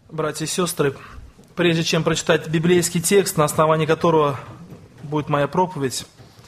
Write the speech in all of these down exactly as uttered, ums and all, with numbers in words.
Братья и сестры, прежде чем прочитать библейский текст, на основании которого будет моя проповедь,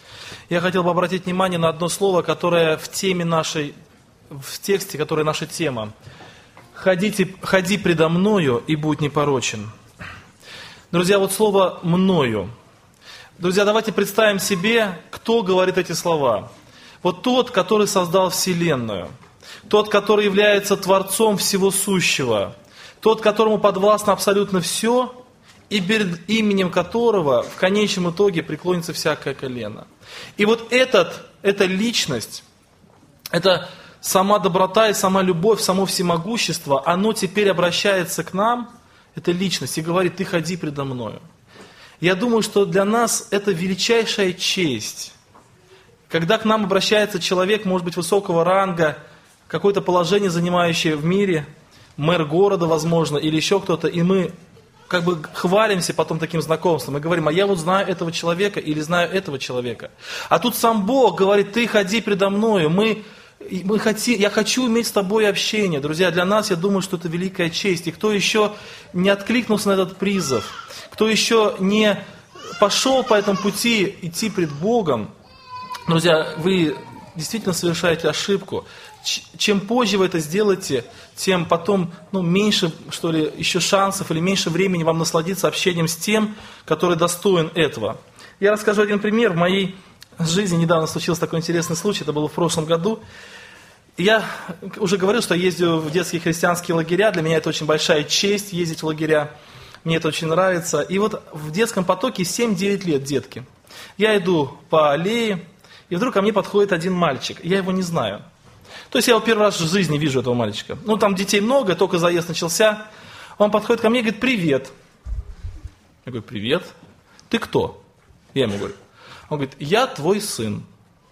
я хотел бы обратить внимание на одно слово, которое в теме нашей, в тексте, которое наша тема. «Ходите, ходи предо мною, и будь непорочен». Друзья, вот слово «мною». Друзья, давайте представим себе, кто говорит эти слова. Вот тот, который создал Вселенную, тот, который является Творцом всего сущего, тот, которому подвластно абсолютно все, и перед именем которого в конечном итоге преклонится всякое колено. И вот этот, эта личность, это сама доброта и сама любовь, само всемогущество, оно теперь обращается к нам, эта личность, и говорит: ты ходи предо мною. Я думаю, что для нас это величайшая честь. Когда к нам обращается человек, может быть, высокого ранга, какое-то положение, занимающее в мире, мэр города, возможно, или еще кто-то, и мы как бы хвалимся потом таким знакомством, и говорим: а я вот знаю этого человека или знаю этого человека. А тут сам Бог говорит: ты ходи предо мною, мы, мы хотим, я хочу иметь с тобой общение. Друзья, для нас, я думаю, что это великая честь. И кто еще не откликнулся на этот призыв, кто еще не пошел по этому пути идти пред Богом, друзья, вы действительно совершаете ошибку. Чем позже вы это сделаете, тем потом ну, меньше, что ли, еще шансов или меньше времени вам насладиться общением с тем, который достоин этого. Я расскажу один пример. В моей жизни недавно случился такой интересный случай, это было в прошлом году. Я уже говорил, что я ездил в детские христианские лагеря, для меня это очень большая честь ездить в лагеря, мне это очень нравится. И вот в детском потоке семь-девять лет детки. Я иду по аллее, и вдруг ко мне подходит один мальчик, я его не знаю. То есть я его первый раз в жизни вижу, этого мальчика. Ну, там детей много, только заезд начался. Он подходит ко мне и говорит: привет. Я говорю: привет. Ты кто? Я ему говорю. Он говорит: я твой сын.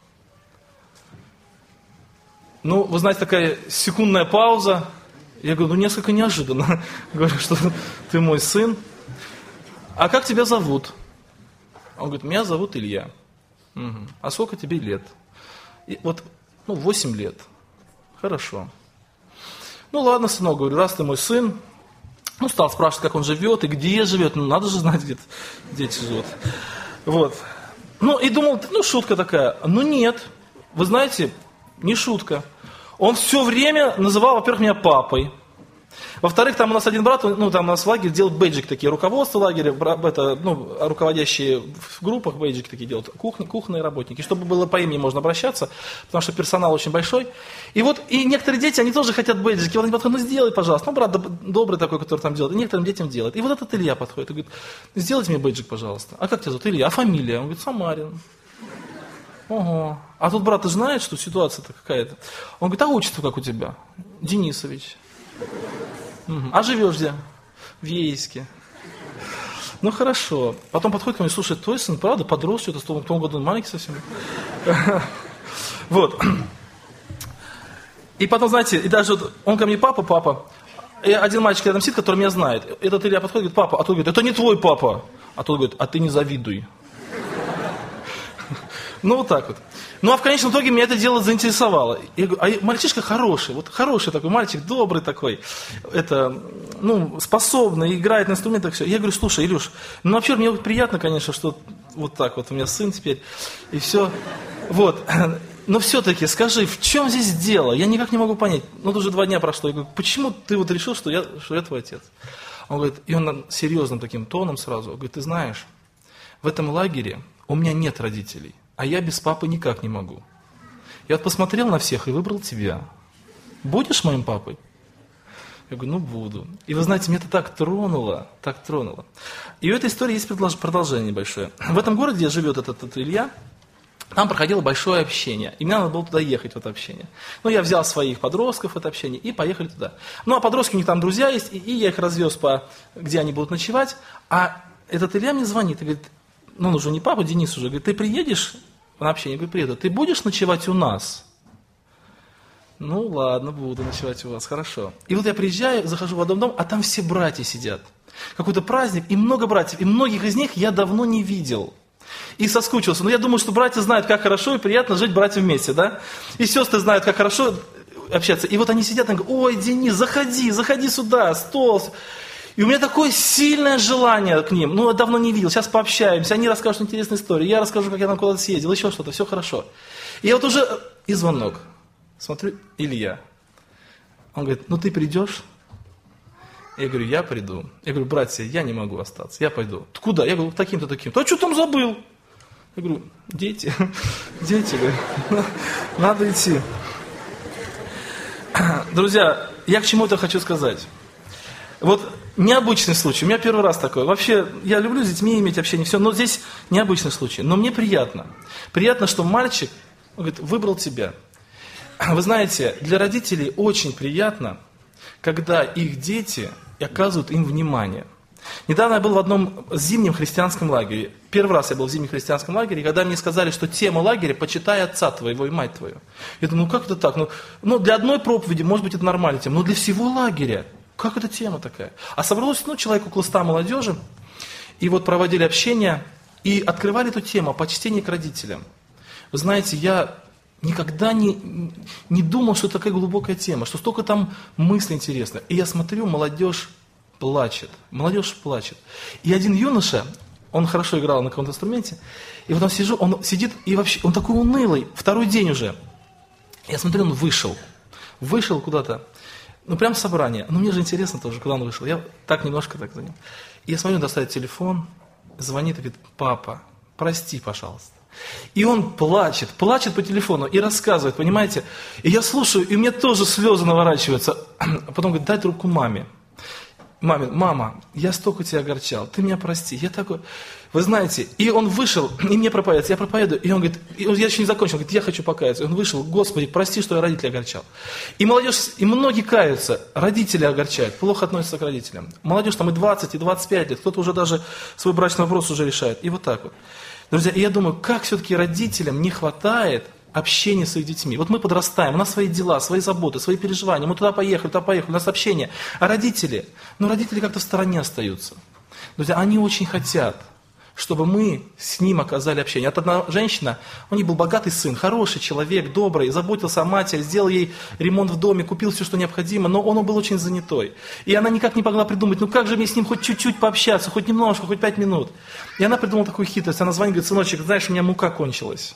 Ну, вы знаете, такая секундная пауза. Я говорю: ну, несколько неожиданно. Говорю, что ты мой сын. А как тебя зовут? Он говорит: меня зовут Илья. Угу. А сколько тебе лет? И вот, ну, восемь лет. Хорошо. Ну ладно, сынок, говорю, раз ты мой сын, ну стал спрашивать, как он живет и где живет, ну надо же знать, где дети живут. Вот. Ну и думал, ну шутка такая. Ну нет, вы знаете, не шутка. Он все время называл, во-первых, меня папой. Во-вторых, там у нас один брат, ну там у нас в лагере делают бейджик такие, руководство лагеря, это, ну, руководящие в группах бейджики такие делают, кухни, кухонные работники, чтобы было по имени можно обращаться, потому что персонал очень большой. И вот, и некоторые дети, они тоже хотят бейджики, вот они подходят: ну сделай, пожалуйста, ну брат добрый такой, который там делает, и некоторым детям делает. И вот этот Илья подходит и говорит: сделайте мне бейджик, пожалуйста. А как тебя зовут? Илья. А фамилия? Он говорит: Самарин. Ого. А тут брат, ты знаешь, что ситуация-то какая-то? Он говорит: а отчество как у тебя? Денисович. А живешь где? В Ейске. Ну хорошо. Потом подходит ко мне: слушай, твой сын, правда, подрос что-то, в том году он маленький совсем. Вот. И потом, знаете, и даже вот он ко мне: папа, папа. И один мальчик рядом сидит, который меня знает. Этот Илья подходит и говорит: папа. А тот говорит: это не твой папа. А тот говорит: а ты не завидуй. Ну вот так вот. Ну а в конечном итоге меня это дело заинтересовало. Я говорю: а мальчишка хороший, вот хороший такой мальчик, добрый такой, это, ну, способный, играет на инструментах, все. Я говорю: слушай, Илюш, ну вообще мне приятно, конечно, что вот так вот у меня сын теперь, и все. Вот. Но все-таки скажи, в чем здесь дело? Я никак не могу понять. Ну, это уже два дня прошло. Я говорю: почему ты вот решил, что я, что я твой отец? Он говорит, и он серьезным таким тоном сразу говорит: ты знаешь, в этом лагере у меня нет родителей. А я без папы никак не могу. Я вот посмотрел на всех и выбрал тебя. Будешь моим папой? Я говорю: ну буду. И вы знаете, меня это так тронуло, так тронуло. И у этой истории есть продолжение небольшое. В этом городе, где живет этот, этот Илья, там проходило большое общение. И мне надо было туда ехать, в это общение. Ну, я взял своих подростков в это общение и поехали туда. Ну, а подростки, у них там друзья есть, и, и я их развез, по, где они будут ночевать. А этот Илья мне звонит и говорит: ну, он уже не папа, Денис уже, говорит: ты приедешь на общение? Я говорю: приеду. Ты будешь ночевать у нас? Ну, ладно, буду ночевать у вас, хорошо. И вот я приезжаю, захожу в один дом, а там все братья сидят. Какой-то праздник, и много братьев, и многих из них я давно не видел. И соскучился. Но я думаю, что братья знают, как хорошо и приятно жить братьям вместе, да? И сестры знают, как хорошо общаться. И вот они сидят и говорят: ой, Денис, заходи, заходи сюда, стол. И у меня такое сильное желание к ним. Ну, я давно не видел, сейчас пообщаемся, они расскажут интересные истории, я расскажу, как я там куда-то съездил, еще что-то, все хорошо. И я вот уже, и звонок. Смотрю, Илья. Он говорит, ну ты придешь? Я говорю, я приду. Я говорю, братья, я не могу остаться, я пойду. Куда? Я говорю, таким-то, таким-то. А что там забыл? Я говорю, дети, дети, говорю, надо идти. Друзья, я к чему это хочу сказать. Вот необычный случай, у меня первый раз такой. Вообще, я люблю с детьми иметь общение, все, но здесь необычный случай. Но мне приятно. Приятно, что мальчик, он говорит, выбрал тебя. Вы знаете, для родителей очень приятно, когда их дети оказывают им внимание. Недавно я был в одном зимнем христианском лагере. Первый раз я был в зимнем христианском лагере, когда мне сказали, что тема лагеря «Почитай отца твоего и мать твою». Я думаю, ну как это так? Ну, ну для одной проповеди, может быть, это нормальная тема, но для всего лагеря, как эта тема такая? А собралось, ну, человек около ста молодежи, и вот проводили общение, и открывали эту тему о почтении к родителям. Вы знаете, я никогда не, не думал, что это такая глубокая тема, что столько там мыслей интересных. И я смотрю, молодежь плачет, молодежь плачет. И один юноша, он хорошо играл на каком-то инструменте, и вот он сижу, он сидит, и вообще, он такой унылый, второй день уже. Я смотрю, он вышел, вышел куда-то, ну прям в собрание. Ну мне же интересно тоже, куда он вышел. Я так немножко так за ним. И я смотрю, он достает телефон, звонит и говорит, папа, прости, пожалуйста. И он плачет, плачет по телефону и рассказывает, понимаете. И я слушаю, и у меня тоже слезы наворачиваются. А потом говорит, дай трубку маме. Маме, мама, я столько тебя огорчал, ты меня прости. Я такой, вы знаете, и он вышел, и мне проповедует, я проповедую, и он говорит, и он, я еще не закончил, он говорит, я хочу покаяться. И он вышел, Господи, прости, что я родителей огорчал. И молодежь, и многие каются, родители огорчают, плохо относятся к родителям. Молодежь там и двадцать, и двадцать пять лет, кто-то уже даже свой брачный вопрос уже решает. И вот так вот. Друзья, и я думаю, как все-таки родителям не хватает общение с их детьми. Вот мы подрастаем, у нас свои дела, свои заботы, свои переживания, мы туда поехали, туда поехали, у нас общение. А родители, ну родители как-то в стороне остаются. Друзья, они очень хотят, чтобы мы с ним оказали общение. Вот одна женщина, у нее был богатый сын, хороший человек, добрый, заботился о матери, сделал ей ремонт в доме, купил все, что необходимо, но он был очень занятой. И она никак не могла придумать, ну как же мне с ним хоть чуть-чуть пообщаться, хоть немножко, хоть пять минут. И она придумала такую хитрость, она звонит, говорит, сыночек, знаешь, у меня мука кончилась.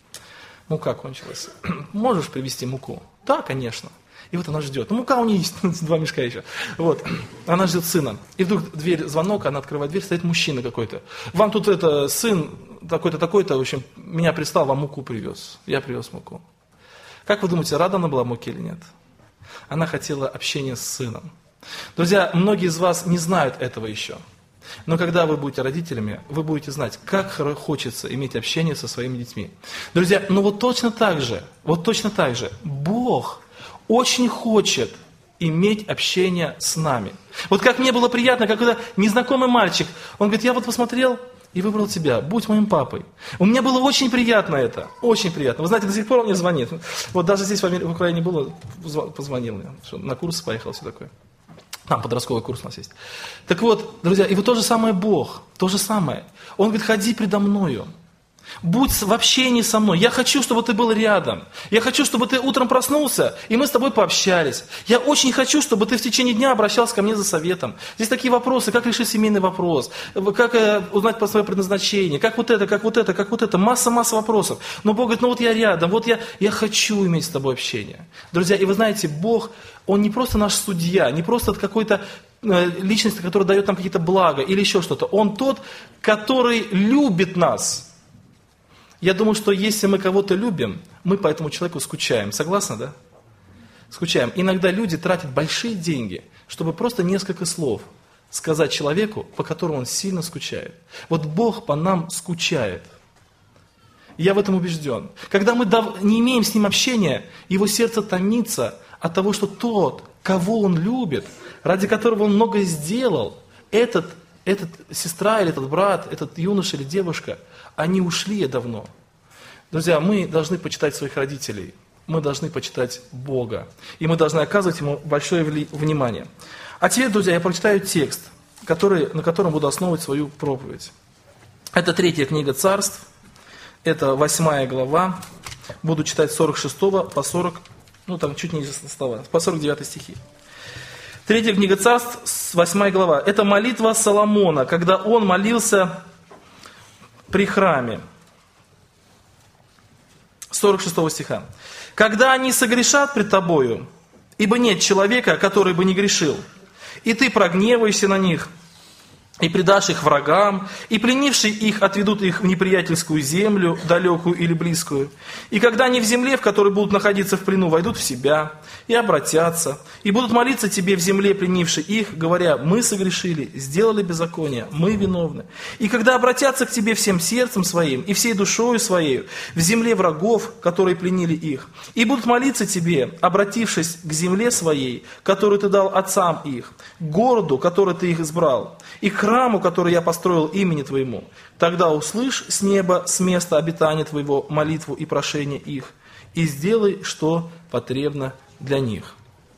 Мука кончилась. Можешь привезти муку? Да, конечно. И вот она ждет. Ну, мука у нее есть, два мешка еще. Вот. Она ждет сына. И вдруг дверь, звонок, она открывает дверь, стоит мужчина какой-то. Вам тут это, сын такой-то, такой-то, в общем, меня прислал, вам муку привез. Я привез муку. Как вы думаете, рада она была муке или нет? Она хотела общения с сыном. Друзья, многие из вас не знают этого еще. Но когда вы будете родителями, вы будете знать, как хочется иметь общение со своими детьми. Друзья, ну вот точно так же, вот точно так же, Бог очень хочет иметь общение с нами. Вот как мне было приятно, когда незнакомый мальчик, он говорит, я вот посмотрел и выбрал тебя, будь моим папой. У меня было очень приятно это, очень приятно. Вы знаете, до сих пор он мне звонит. Вот даже здесь в, Америке, в Украине было, позвонил мне, что на курсы поехал, все такое. Там подростковый курс у нас есть. Так вот, друзья, и вот то же самое Бог, то же самое. Он говорит, ходи предо мною, будь в общении со мной. Я хочу, чтобы ты был рядом. Я хочу, чтобы ты утром проснулся, и мы с тобой пообщались. Я очень хочу, чтобы ты в течение дня обращался ко мне за советом. Здесь такие вопросы, как решить семейный вопрос, как э, узнать по свое предназначение, как вот это, как вот это, как вот это. Масса-масса вопросов. Но Бог говорит, ну вот я рядом, вот я, я хочу иметь с тобой общение. Друзья, и вы знаете, Бог, Он не просто наш судья, не просто какой-то э, личность, которая дает нам какие-то блага или еще что-то. Он тот, который любит нас. Я думаю, что если мы кого-то любим, мы по этому человеку скучаем. Согласны, да? Скучаем. Иногда люди тратят большие деньги, чтобы просто несколько слов сказать человеку, по которому он сильно скучает. Вот Бог по нам скучает. Я в этом убежден. Когда мы не имеем с Ним общения, Его сердце томится от того, что тот, кого Он любит, ради которого Он многое сделал, этот, этот сестра или этот брат, этот юноша или девушка, они ушли давно. Друзья, мы должны почитать своих родителей, мы должны почитать Бога, и мы должны оказывать Ему большое внимание. А теперь, друзья, я прочитаю текст, который, на котором буду основывать свою проповедь. Это третья книга Царств, это восьмая глава, буду читать с сорок шестого по сорок, ну там чуть ниже слова, по сорок девятый стихи. Третья книга Царств, восьмая глава. Это молитва Соломона, когда он молился при храме. сорок шестого стиха. «Когда они согрешат пред тобою, ибо нет человека, который бы не грешил, и ты прогневаешься на них, и предашь их врагам, и пленившие их отведут их в неприятельскую землю, далекую или близкую. И когда они в земле, в которой будут находиться в плену, войдут в себя и обратятся, и будут молиться тебе в земле, пленившей их, говоря: мы согрешили, сделали беззаконие, мы виновны. И когда обратятся к тебе всем сердцем своим и всей душою своей в земле врагов, которые пленили их, и будут молиться тебе, обратившись к земле своей, которую ты дал отцам их, к городу, который ты их избрал, и к храму, который я построил имени Твоему, тогда услышь с неба, с места обитания Твоего молитву и прошение их, и сделай, что потребно для них».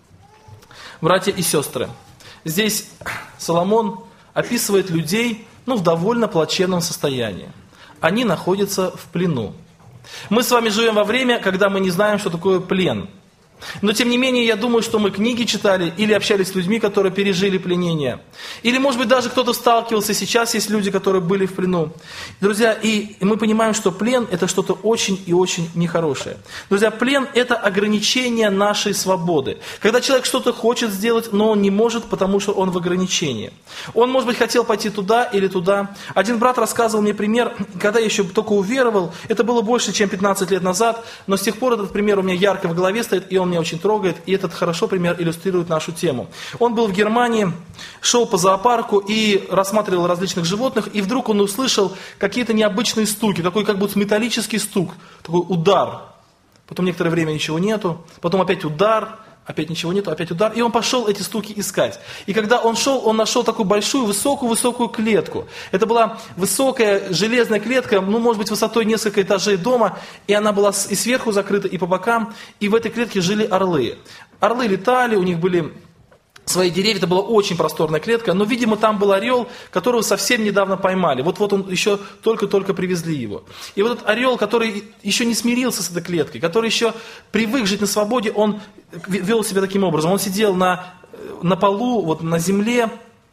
Братья и сестры, здесь Соломон описывает людей, ну, в довольно плачевном состоянии. Они находятся в плену. Мы с вами живем во время, когда мы не знаем, что такое плен. Но, тем не менее, я думаю, что мы книги читали или общались с людьми, которые пережили пленение. Или, может быть, даже кто-то сталкивался. Сейчас есть люди, которые были в плену. Друзья, и мы понимаем, что плен – это что-то очень и очень нехорошее. Друзья, плен – это ограничение нашей свободы. Когда человек что-то хочет сделать, но он не может, потому что он в ограничении. Он, может быть, хотел пойти туда или туда. Один брат рассказывал мне пример, когда я еще только уверовал. Это было больше, чем пятнадцать лет назад. Но с тех пор этот пример у меня ярко в голове стоит, и он меня очень трогает, и этот хорошо пример иллюстрирует нашу тему. Он был в Германии, шел по зоопарку и рассматривал различных животных, и вдруг он услышал какие-то необычные стуки, такой как будто металлический стук, такой удар. Потом некоторое время ничего нету, потом опять удар, опять ничего нету, опять удар, и он пошел эти стуки искать. И когда он шел, он нашел такую большую, высокую-высокую клетку. Это была высокая железная клетка, ну, может быть, высотой несколько этажей дома, и она была и сверху закрыта, и по бокам, и в этой клетке жили орлы. Орлы летали, у них были свои деревья, это была очень просторная клетка, но, видимо, там был орел, которого совсем недавно поймали. Вот-вот он еще только-только привезли его. И вот этот орел, который еще не смирился с этой клеткой, который еще привык жить на свободе, он вел себя таким образом. Он сидел на, на полу, вот на земле,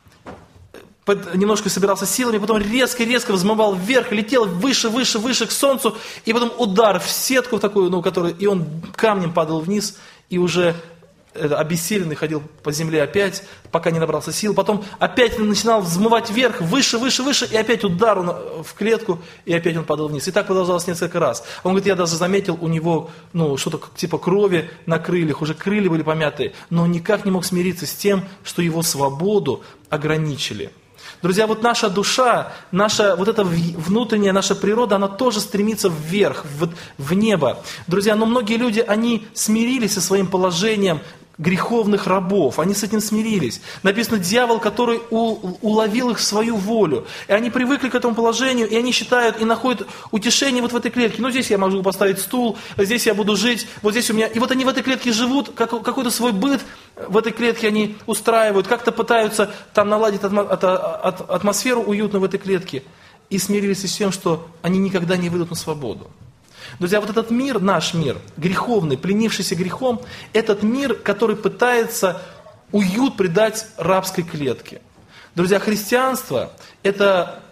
под, немножко собирался силами, потом резко-резко взмывал вверх, летел выше, выше, выше к солнцу, и потом удар в сетку такую, ну, который, и он камнем падал вниз, и уже обессиленный ходил по земле опять, пока не набрался сил. Потом опять начинал взмывать вверх, выше, выше, выше, и опять удар в клетку, и опять он падал вниз. И так продолжалось несколько раз. Он говорит, я даже заметил у него, ну, что-то типа крови на крыльях, уже крылья были помятые, но он никак не мог смириться с тем, что его свободу ограничили. Друзья, вот наша душа, наша вот эта внутренняя наша природа, она тоже стремится вверх, в, в небо. Друзья, но многие люди, они смирились со своим положением греховных рабов, они с этим смирились. Написано, дьявол, который у, уловил их в свою волю. И они привыкли к этому положению, и они считают, и находят утешение вот в этой клетке. Ну, здесь я могу поставить стул, здесь я буду жить, вот здесь у меня... И вот они в этой клетке живут, как, какой-то свой быт в этой клетке они устраивают, как-то пытаются там наладить атмо, от, от, атмосферу уютную в этой клетке. И смирились с тем, что они никогда не выйдут на свободу. Друзья, вот этот мир, наш мир, греховный, пленившийся грехом, этот мир, который пытается уют придать рабской клетке. Друзья, христианство – это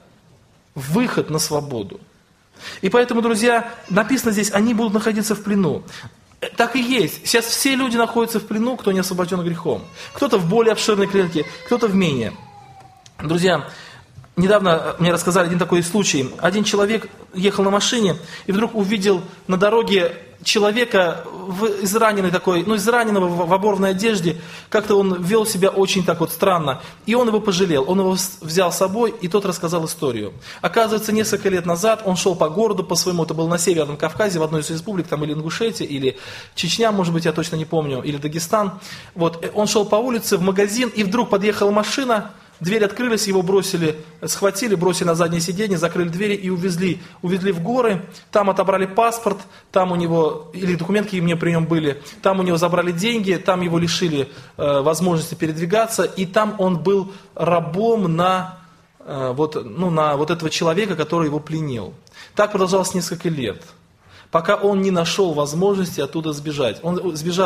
выход на свободу. И поэтому, друзья, написано здесь, они будут находиться в плену. Так и есть. Сейчас все люди находятся в плену, кто не освобожден грехом. Кто-то в более обширной клетке, кто-то в менее. Друзья, недавно мне рассказали один такой случай. Один человек ехал на машине и вдруг увидел на дороге человека в израненной такой, ну, израненного в оборванной одежде. Как-то он вел себя очень так вот странно. И он его пожалел. Он его взял с собой, и тот рассказал историю. Оказывается, несколько лет назад он шел по городу по своему, это был на Северном Кавказе, в одной из республик, там или Ингушетия, или Чечня, может быть, я точно не помню, или Дагестан. Вот, он шел по улице в магазин, и вдруг подъехала машина. Дверь открылись, его бросили, схватили, бросили на заднее сиденье, закрыли двери и увезли. Увезли в горы, там отобрали паспорт, там у него, или документы мне при нем были, там у него забрали деньги, там его лишили э, возможности передвигаться, и там он был рабом на, э, вот, ну, на вот этого человека, который его пленил. Так продолжалось несколько лет, пока он не нашел возможности оттуда сбежать. Он сбежал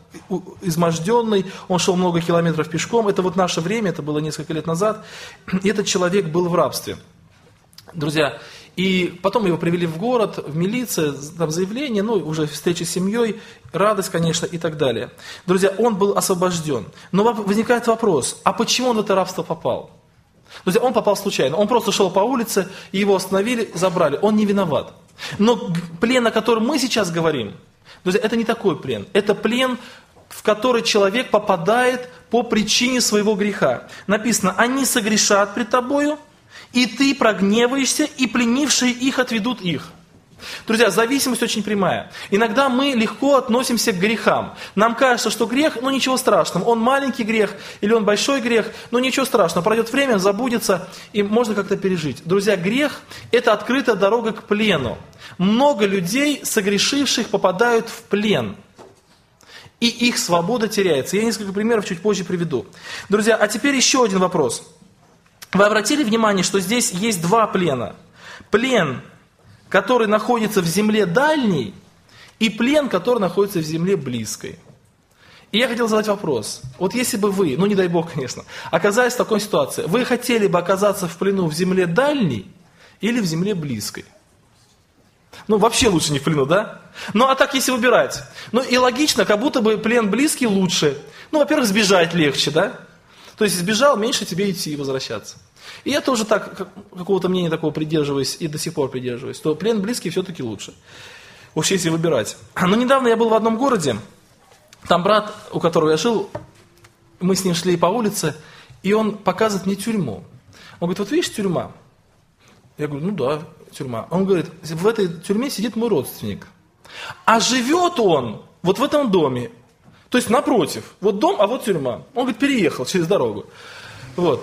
изможденный, он шел много километров пешком. Это вот наше время, это было несколько лет назад. И этот человек был в рабстве. Друзья, и потом его привели в город, в милицию, там заявление, ну, уже встреча с семьей, радость, конечно, и так далее. Друзья, он был освобожден. Но возникает вопрос, а почему он в это рабство попал? Друзья, он попал случайно. Он просто шел по улице, его остановили, забрали. Он не виноват. Но плен, о котором мы сейчас говорим, друзья, это не такой плен. Это плен, в который человек попадает по причине своего греха. Написано, они согрешат пред тобою, и ты прогневаешься, и пленившие их отведут их. Друзья, зависимость очень прямая. Иногда мы легко относимся к грехам. Нам кажется, что грех, ну ничего страшного, он маленький грех или он большой грех, ну ничего страшного, пройдет время, забудется, и можно как-то пережить. Друзья, грех – это открытая дорога к плену. Много людей, согрешивших, попадают в плен. И их свобода теряется. Я несколько примеров чуть позже приведу. Друзья, а теперь еще один вопрос. Вы обратили внимание, что здесь есть два плена? Плен, который находится в земле дальней, и плен, который находится в земле близкой. И я хотел задать вопрос. Вот если бы вы, ну не дай Бог, конечно, оказались в такой ситуации, вы хотели бы оказаться в плену в земле дальней или в земле близкой? Ну, вообще лучше не в плену, да? Ну, а так, если выбирать. Ну, и логично, как будто бы плен близкий лучше. Ну, во-первых, сбежать легче, да? То есть, сбежал, меньше тебе идти и возвращаться. И я тоже так, какого-то мнения такого придерживаюсь и до сих пор придерживаюсь, то плен близкий все-таки лучше. Уж если выбирать. Но недавно я был в одном городе, там брат, у которого я жил, мы с ним шли по улице, и он показывает мне тюрьму. Он говорит, вот видишь, тюрьма? Я говорю, ну да, тюрьма. Он говорит, в этой тюрьме сидит мой родственник. А живет он вот в этом доме. То есть напротив. Вот дом, а вот тюрьма. Он говорит, переехал через дорогу. Вот.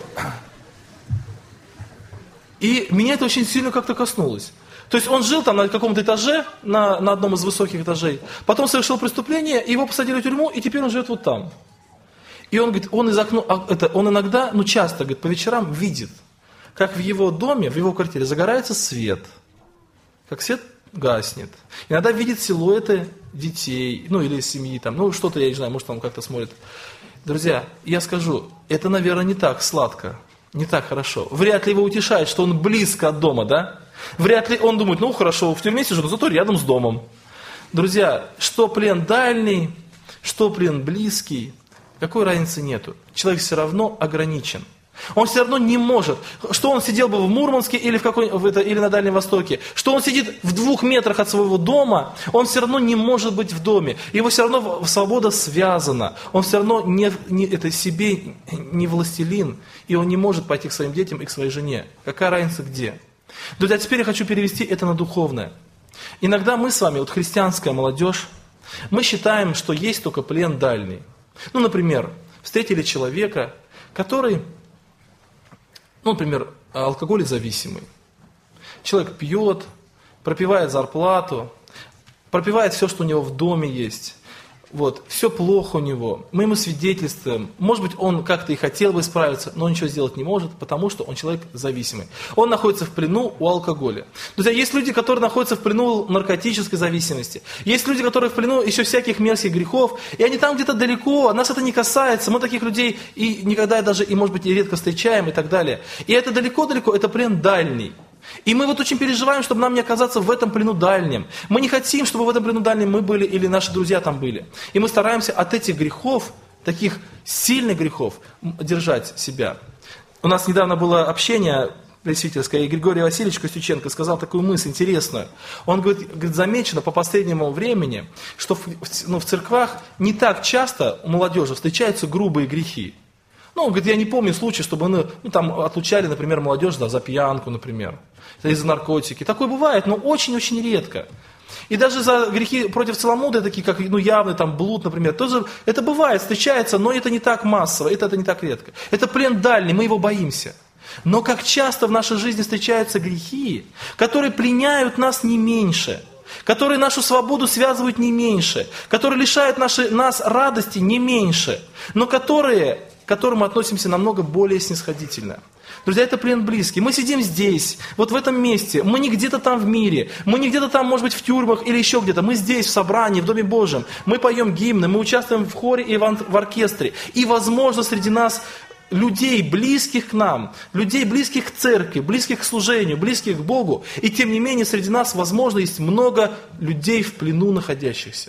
И меня это очень сильно как-то коснулось. То есть он жил там на каком-то этаже, на, на одном из высоких этажей. Потом совершил преступление, его посадили в тюрьму, и теперь он живет вот там. И он говорит, он из окна, это, он иногда, ну часто, говорит, по вечерам видит, как в его доме, в его квартире загорается свет. Как свет гаснет. Иногда видит силуэты детей, ну или семьи там, ну что-то, я не знаю, может он как-то смотрит. Друзья, я скажу, это, наверное, не так сладко, не так хорошо. Вряд ли его утешает, что он близко от дома, да? Вряд ли он думает, ну хорошо, в тюрьме сижу, но зато рядом с домом. Друзья, что плен дальний, что плен близкий, какой разницы нету. Человек все равно ограничен. Он все равно не может. Что он сидел бы в Мурманске или, в какой, в это, или на Дальнем Востоке, что он сидит в двух метрах от своего дома, он все равно не может быть в доме. Его все равно свобода связана. Он все равно не, не, это себе не властелин, и он не может пойти к своим детям и к своей жене. Какая разница где? Друзья, теперь я хочу перевести это на духовное. Иногда мы с вами, вот христианская молодежь, мы считаем, что есть только плен дальний. Ну, например, встретили человека, который... Ну, например, алкоголезависимый. Человек пьет, пропивает зарплату, пропивает все, что у него в доме есть. Вот, все плохо у него. Мы ему свидетельствуем. Может быть, он как-то и хотел бы справиться, но ничего сделать не может, потому что он человек зависимый. Он находится в плену у алкоголя. Друзья, есть люди, которые находятся в плену наркотической зависимости. Есть люди, которые в плену еще всяких мерзких грехов. И они там где-то далеко, нас это не касается. Мы таких людей и никогда даже, и может быть, и редко встречаем и так далее. И это далеко-далеко, это плен дальний. И мы вот очень переживаем, чтобы нам не оказаться в этом плену дальнем. Мы не хотим, чтобы в этом плену дальнем мы были или наши друзья там были. И мы стараемся от этих грехов, таких сильных грехов, держать себя. У нас недавно было общение пресвитерское, и Григорий Васильевич Костюченко сказал такую мысль интересную. Он говорит, говорит замечено по последнему времени, что в, ну, в церквах не так часто у молодежи встречаются грубые грехи. Ну, он говорит, я не помню случая, чтобы ну, ну, там отлучали, например, молодежь да, за пьянку, например, или за наркотики. Такое бывает, но очень-очень редко. И даже за грехи против целомудрия, такие как ну, явный там, блуд, например, тоже это бывает, встречается, но это не так массово, это, это не так редко. Это плен дальний, мы его боимся. Но как часто в нашей жизни встречаются грехи, которые пленяют нас не меньше, которые нашу свободу связывают не меньше, которые лишают наши, нас радости не меньше, но которые... к которым мы относимся намного более снисходительно. Друзья, это плен близкий. Мы сидим здесь, вот в этом месте. Мы не где-то там в мире. Мы не где-то там, может быть, в тюрьмах или еще где-то. Мы здесь, в собрании, в Доме Божьем. Мы поем гимны, мы участвуем в хоре и в оркестре. И, возможно, среди нас людей, близких к нам, людей, близких к церкви, близких к служению, близких к Богу. И, тем не менее, среди нас, возможно, есть много людей в плену находящихся.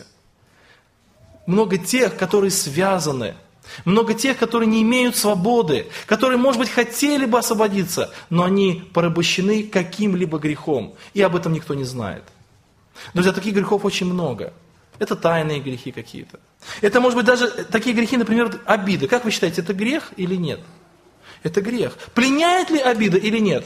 Много тех, которые связаны. Много тех, которые не имеют свободы, которые, может быть, хотели бы освободиться, но они порабощены каким-либо грехом, и об этом никто не знает. Друзья, таких грехов очень много. Это тайные грехи какие-то. Это, может быть, даже такие грехи, например, обиды. Как вы считаете, это грех или нет? Это грех. Пленяет ли обида или нет?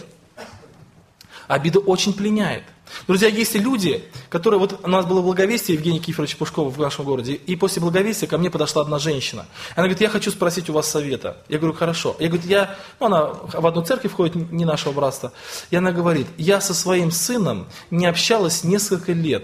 Обида очень пленяет. Друзья, есть люди, которые... Вот у нас было благовестие Евгения Кифоровича Пушкова в нашем городе, и после благовестия ко мне подошла одна женщина. Она говорит, я хочу спросить у вас совета. Я говорю, хорошо. Я говорю, я... Ну, она в одну церковь входит, не нашего братства. И она говорит, я со своим сыном не общалась несколько лет.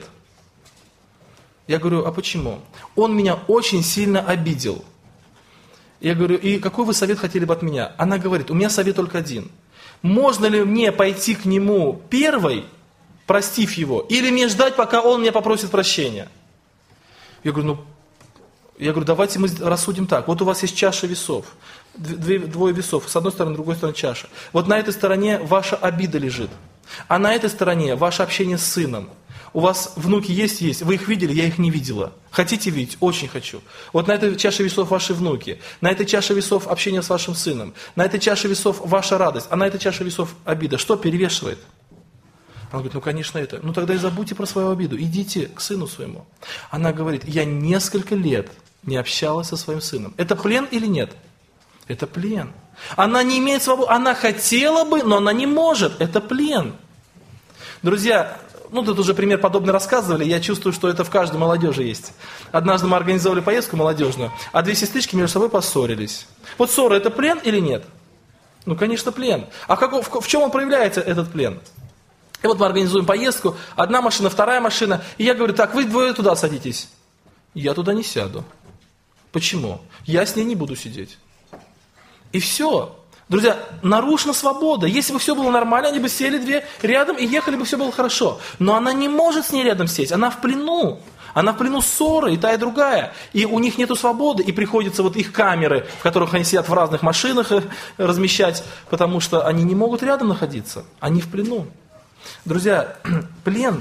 Я говорю, а почему? Он меня очень сильно обидел. Я говорю, и какой вы совет хотели бы от меня? Она говорит, у меня совет только один. Можно ли мне пойти к нему первой, простив его, или мне ждать, пока он меня попросит прощения? Я говорю, ну, я говорю, давайте мы рассудим так. Вот у вас есть чаша весов, две, двое весов, с одной стороны, с другой стороны чаша. Вот на этой стороне ваша обида лежит, а на этой стороне ваше общение с сыном. У вас внуки есть? Есть. Вы их видели? Я их не видела. Хотите видеть? Очень хочу. Вот на этой чаше весов ваши внуки, на этой чаше весов общение с вашим сыном, на этой чаше весов ваша радость, а на этой чаше весов обида. Что перевешивает? Она говорит, ну, конечно, это. Ну, тогда и забудьте про свою обиду. Идите к сыну своему. Она говорит, я несколько лет не общалась со своим сыном. Это плен или нет? Это плен. Она не имеет свободы. Она хотела бы, но она не может. Это плен. Друзья, ну, тут уже пример подобный рассказывали. Я чувствую, что это в каждой молодежи есть. Однажды мы организовали поездку молодежную, а две сестрички между собой поссорились. Вот ссора – это плен или нет? Ну, конечно, плен. А как, в, в чем он проявляется, этот плен? И вот мы организуем поездку, одна машина, вторая машина, и я говорю, так, вы двое туда садитесь. Я туда не сяду. Почему? Я с ней не буду сидеть. И все. Друзья, нарушена свобода. Если бы все было нормально, они бы сели две рядом и ехали бы, все было хорошо. Но она не может с ней рядом сесть, она в плену. Она в плену ссоры, и та, и другая. И у них нет свободы, и приходится вот их камеры, в которых они сидят в разных машинах, размещать, потому что они не могут рядом находиться. Они в плену. Друзья, плен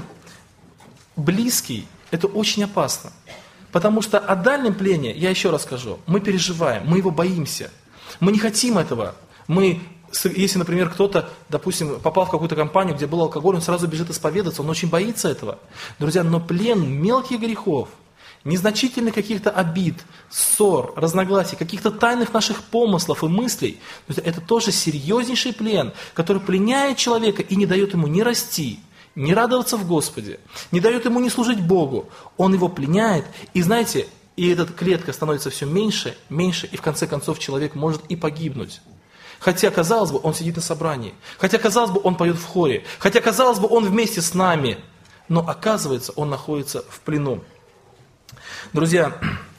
близкий – это очень опасно. Потому что о дальнем плене, я еще раз скажу, мы переживаем, мы его боимся. Мы не хотим этого. Мы, если, например, кто-то, допустим, попал в какую-то компанию, где был алкоголь, он сразу бежит исповедаться, он очень боится этого. Друзья, но плен мелких грехов, незначительных каких-то обид, ссор, разногласий, каких-то тайных наших помыслов и мыслей, это тоже серьезнейший плен, который пленяет человека и не дает ему ни расти, ни радоваться в Господе, не дает ему ни служить Богу. Он его пленяет, и знаете, и эта клетка становится все меньше, меньше, и в конце концов человек может и погибнуть. Хотя, казалось бы, он сидит на собрании, хотя, казалось бы, он поет в хоре, хотя, казалось бы, он вместе с нами, но оказывается, он находится в плену. Друзья,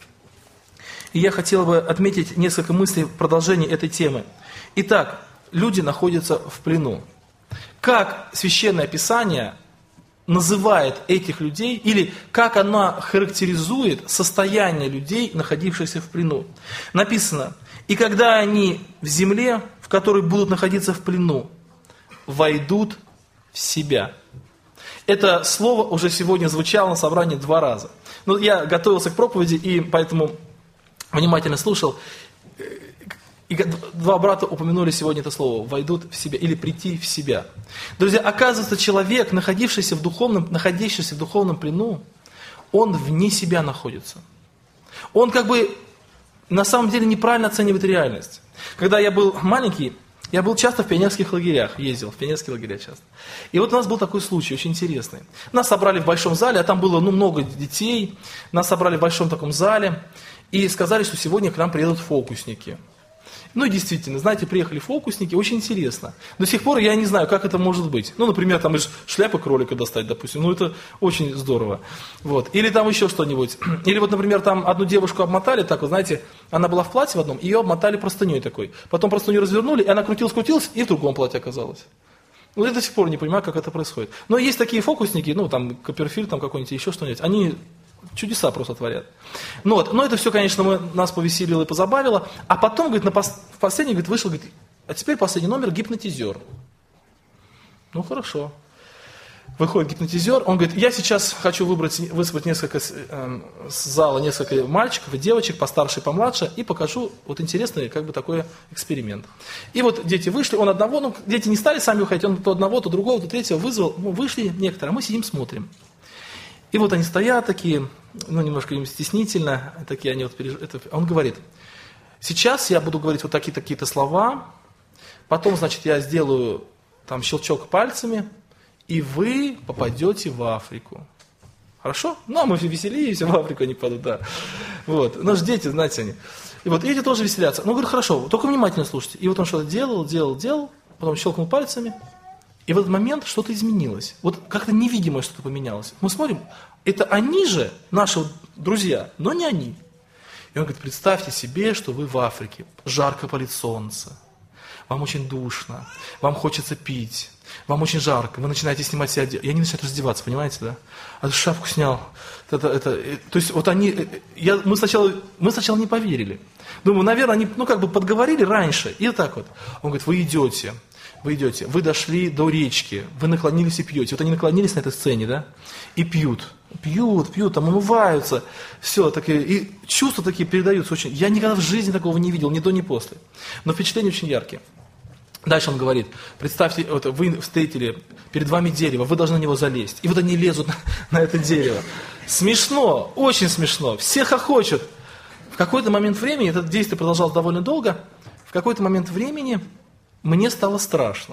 я хотел бы отметить несколько мыслей в продолжении этой темы. Итак, люди находятся в плену. Как Священное Писание называет этих людей, или как оно характеризует состояние людей, находившихся в плену? Написано, и когда они в земле, в которой будут находиться в плену, войдут в себя. Это слово уже сегодня звучало на собрании два раза. Но я готовился к проповеди, и поэтому внимательно слушал. И два брата упомянули сегодня это слово, войдут в себя, или прийти в себя. Друзья, оказывается, человек, находившийся в духовном, находящийся в духовном плену, он вне себя находится. Он как бы на самом деле неправильно оценивает реальность. Когда я был маленький, я был часто в пионерских лагерях, ездил в пионерские лагеря часто. И вот у нас был такой случай, очень интересный. Нас собрали в большом зале, а там было ну, много детей. Нас собрали в большом таком зале и сказали, что сегодня к нам приедут фокусники. Ну и действительно, знаете, приехали фокусники, очень интересно. До сих пор я не знаю, как это может быть. Ну, например, там из шляпы кролика достать, допустим, ну это очень здорово. Вот. Или там еще что-нибудь. Или вот, например, там одну девушку обмотали, так вот, знаете, она была в платье в одном, ее обмотали простыней такой. Потом простыню развернули, и она крутилась-крутилась, и в другом платье оказалась. Ну, я до сих пор не понимаю, как это происходит. Но есть такие фокусники, ну, там, Копперфильд, там какой-нибудь, еще что-нибудь, они чудеса просто творят. Ну, вот. Но это все, конечно, мы, нас повеселило и позабавило. А потом, говорит, на пос, в последний, говорит, вышел, говорит, а теперь последний номер гипнотизер. Ну, хорошо. Выходит гипнотизер, он говорит, я сейчас хочу выбрать, вызвать несколько, э, с зала несколько мальчиков и девочек, постарше и помладше, и покажу вот интересный, как бы, такой эксперимент. И вот дети вышли, он одного, ну, дети не стали сами уходить, он то одного, то другого, то третьего вызвал, ну, вышли некоторые, а мы сидим, смотрим. И вот они стоят такие, ну, немножко им стеснительно, такие они вот переживают. Он говорит, сейчас я буду говорить вот такие-то слова, потом, значит, я сделаю там щелчок пальцами, и вы попадете в Африку. Хорошо? Ну, а мы веселимся, в Африку они падают, да. Вот. Наши дети, знаете, они. И вот эти тоже веселятся. Ну, говорю, хорошо, только внимательно слушайте. И вот он что-то делал, делал, делал, потом щелкнул пальцами, и в этот момент что-то изменилось. Вот как-то невидимое что-то поменялось. Мы смотрим, это они же, наши друзья, но не они. И он говорит, представьте себе, что вы в Африке, жарко палит солнце, вам очень душно, вам хочется пить, вам очень жарко, вы начинаете снимать себе одежду. И они начинают раздеваться, понимаете, да? А шапку снял. Это, это, то есть вот они, я, мы, сначала, мы сначала не поверили. Думаю, наверное, они, ну, как бы подговорили раньше. И вот так вот. Он говорит, вы идете. Вы идете, вы дошли до речки, вы наклонились и пьете. Вот они наклонились на этой сцене, да, и пьют. Пьют, пьют, там умываются. Все, такие, и чувства такие передаются очень. Я никогда в жизни такого не видел, ни до, ни после. Но впечатления очень яркие. Дальше он говорит, представьте, вот вы встретили, перед вами дерево, вы должны на него залезть. И вот они лезут на, на это дерево. Смешно, очень смешно, все хохочут. В какой-то момент времени, это действие продолжалось довольно долго, в какой-то момент времени мне стало страшно,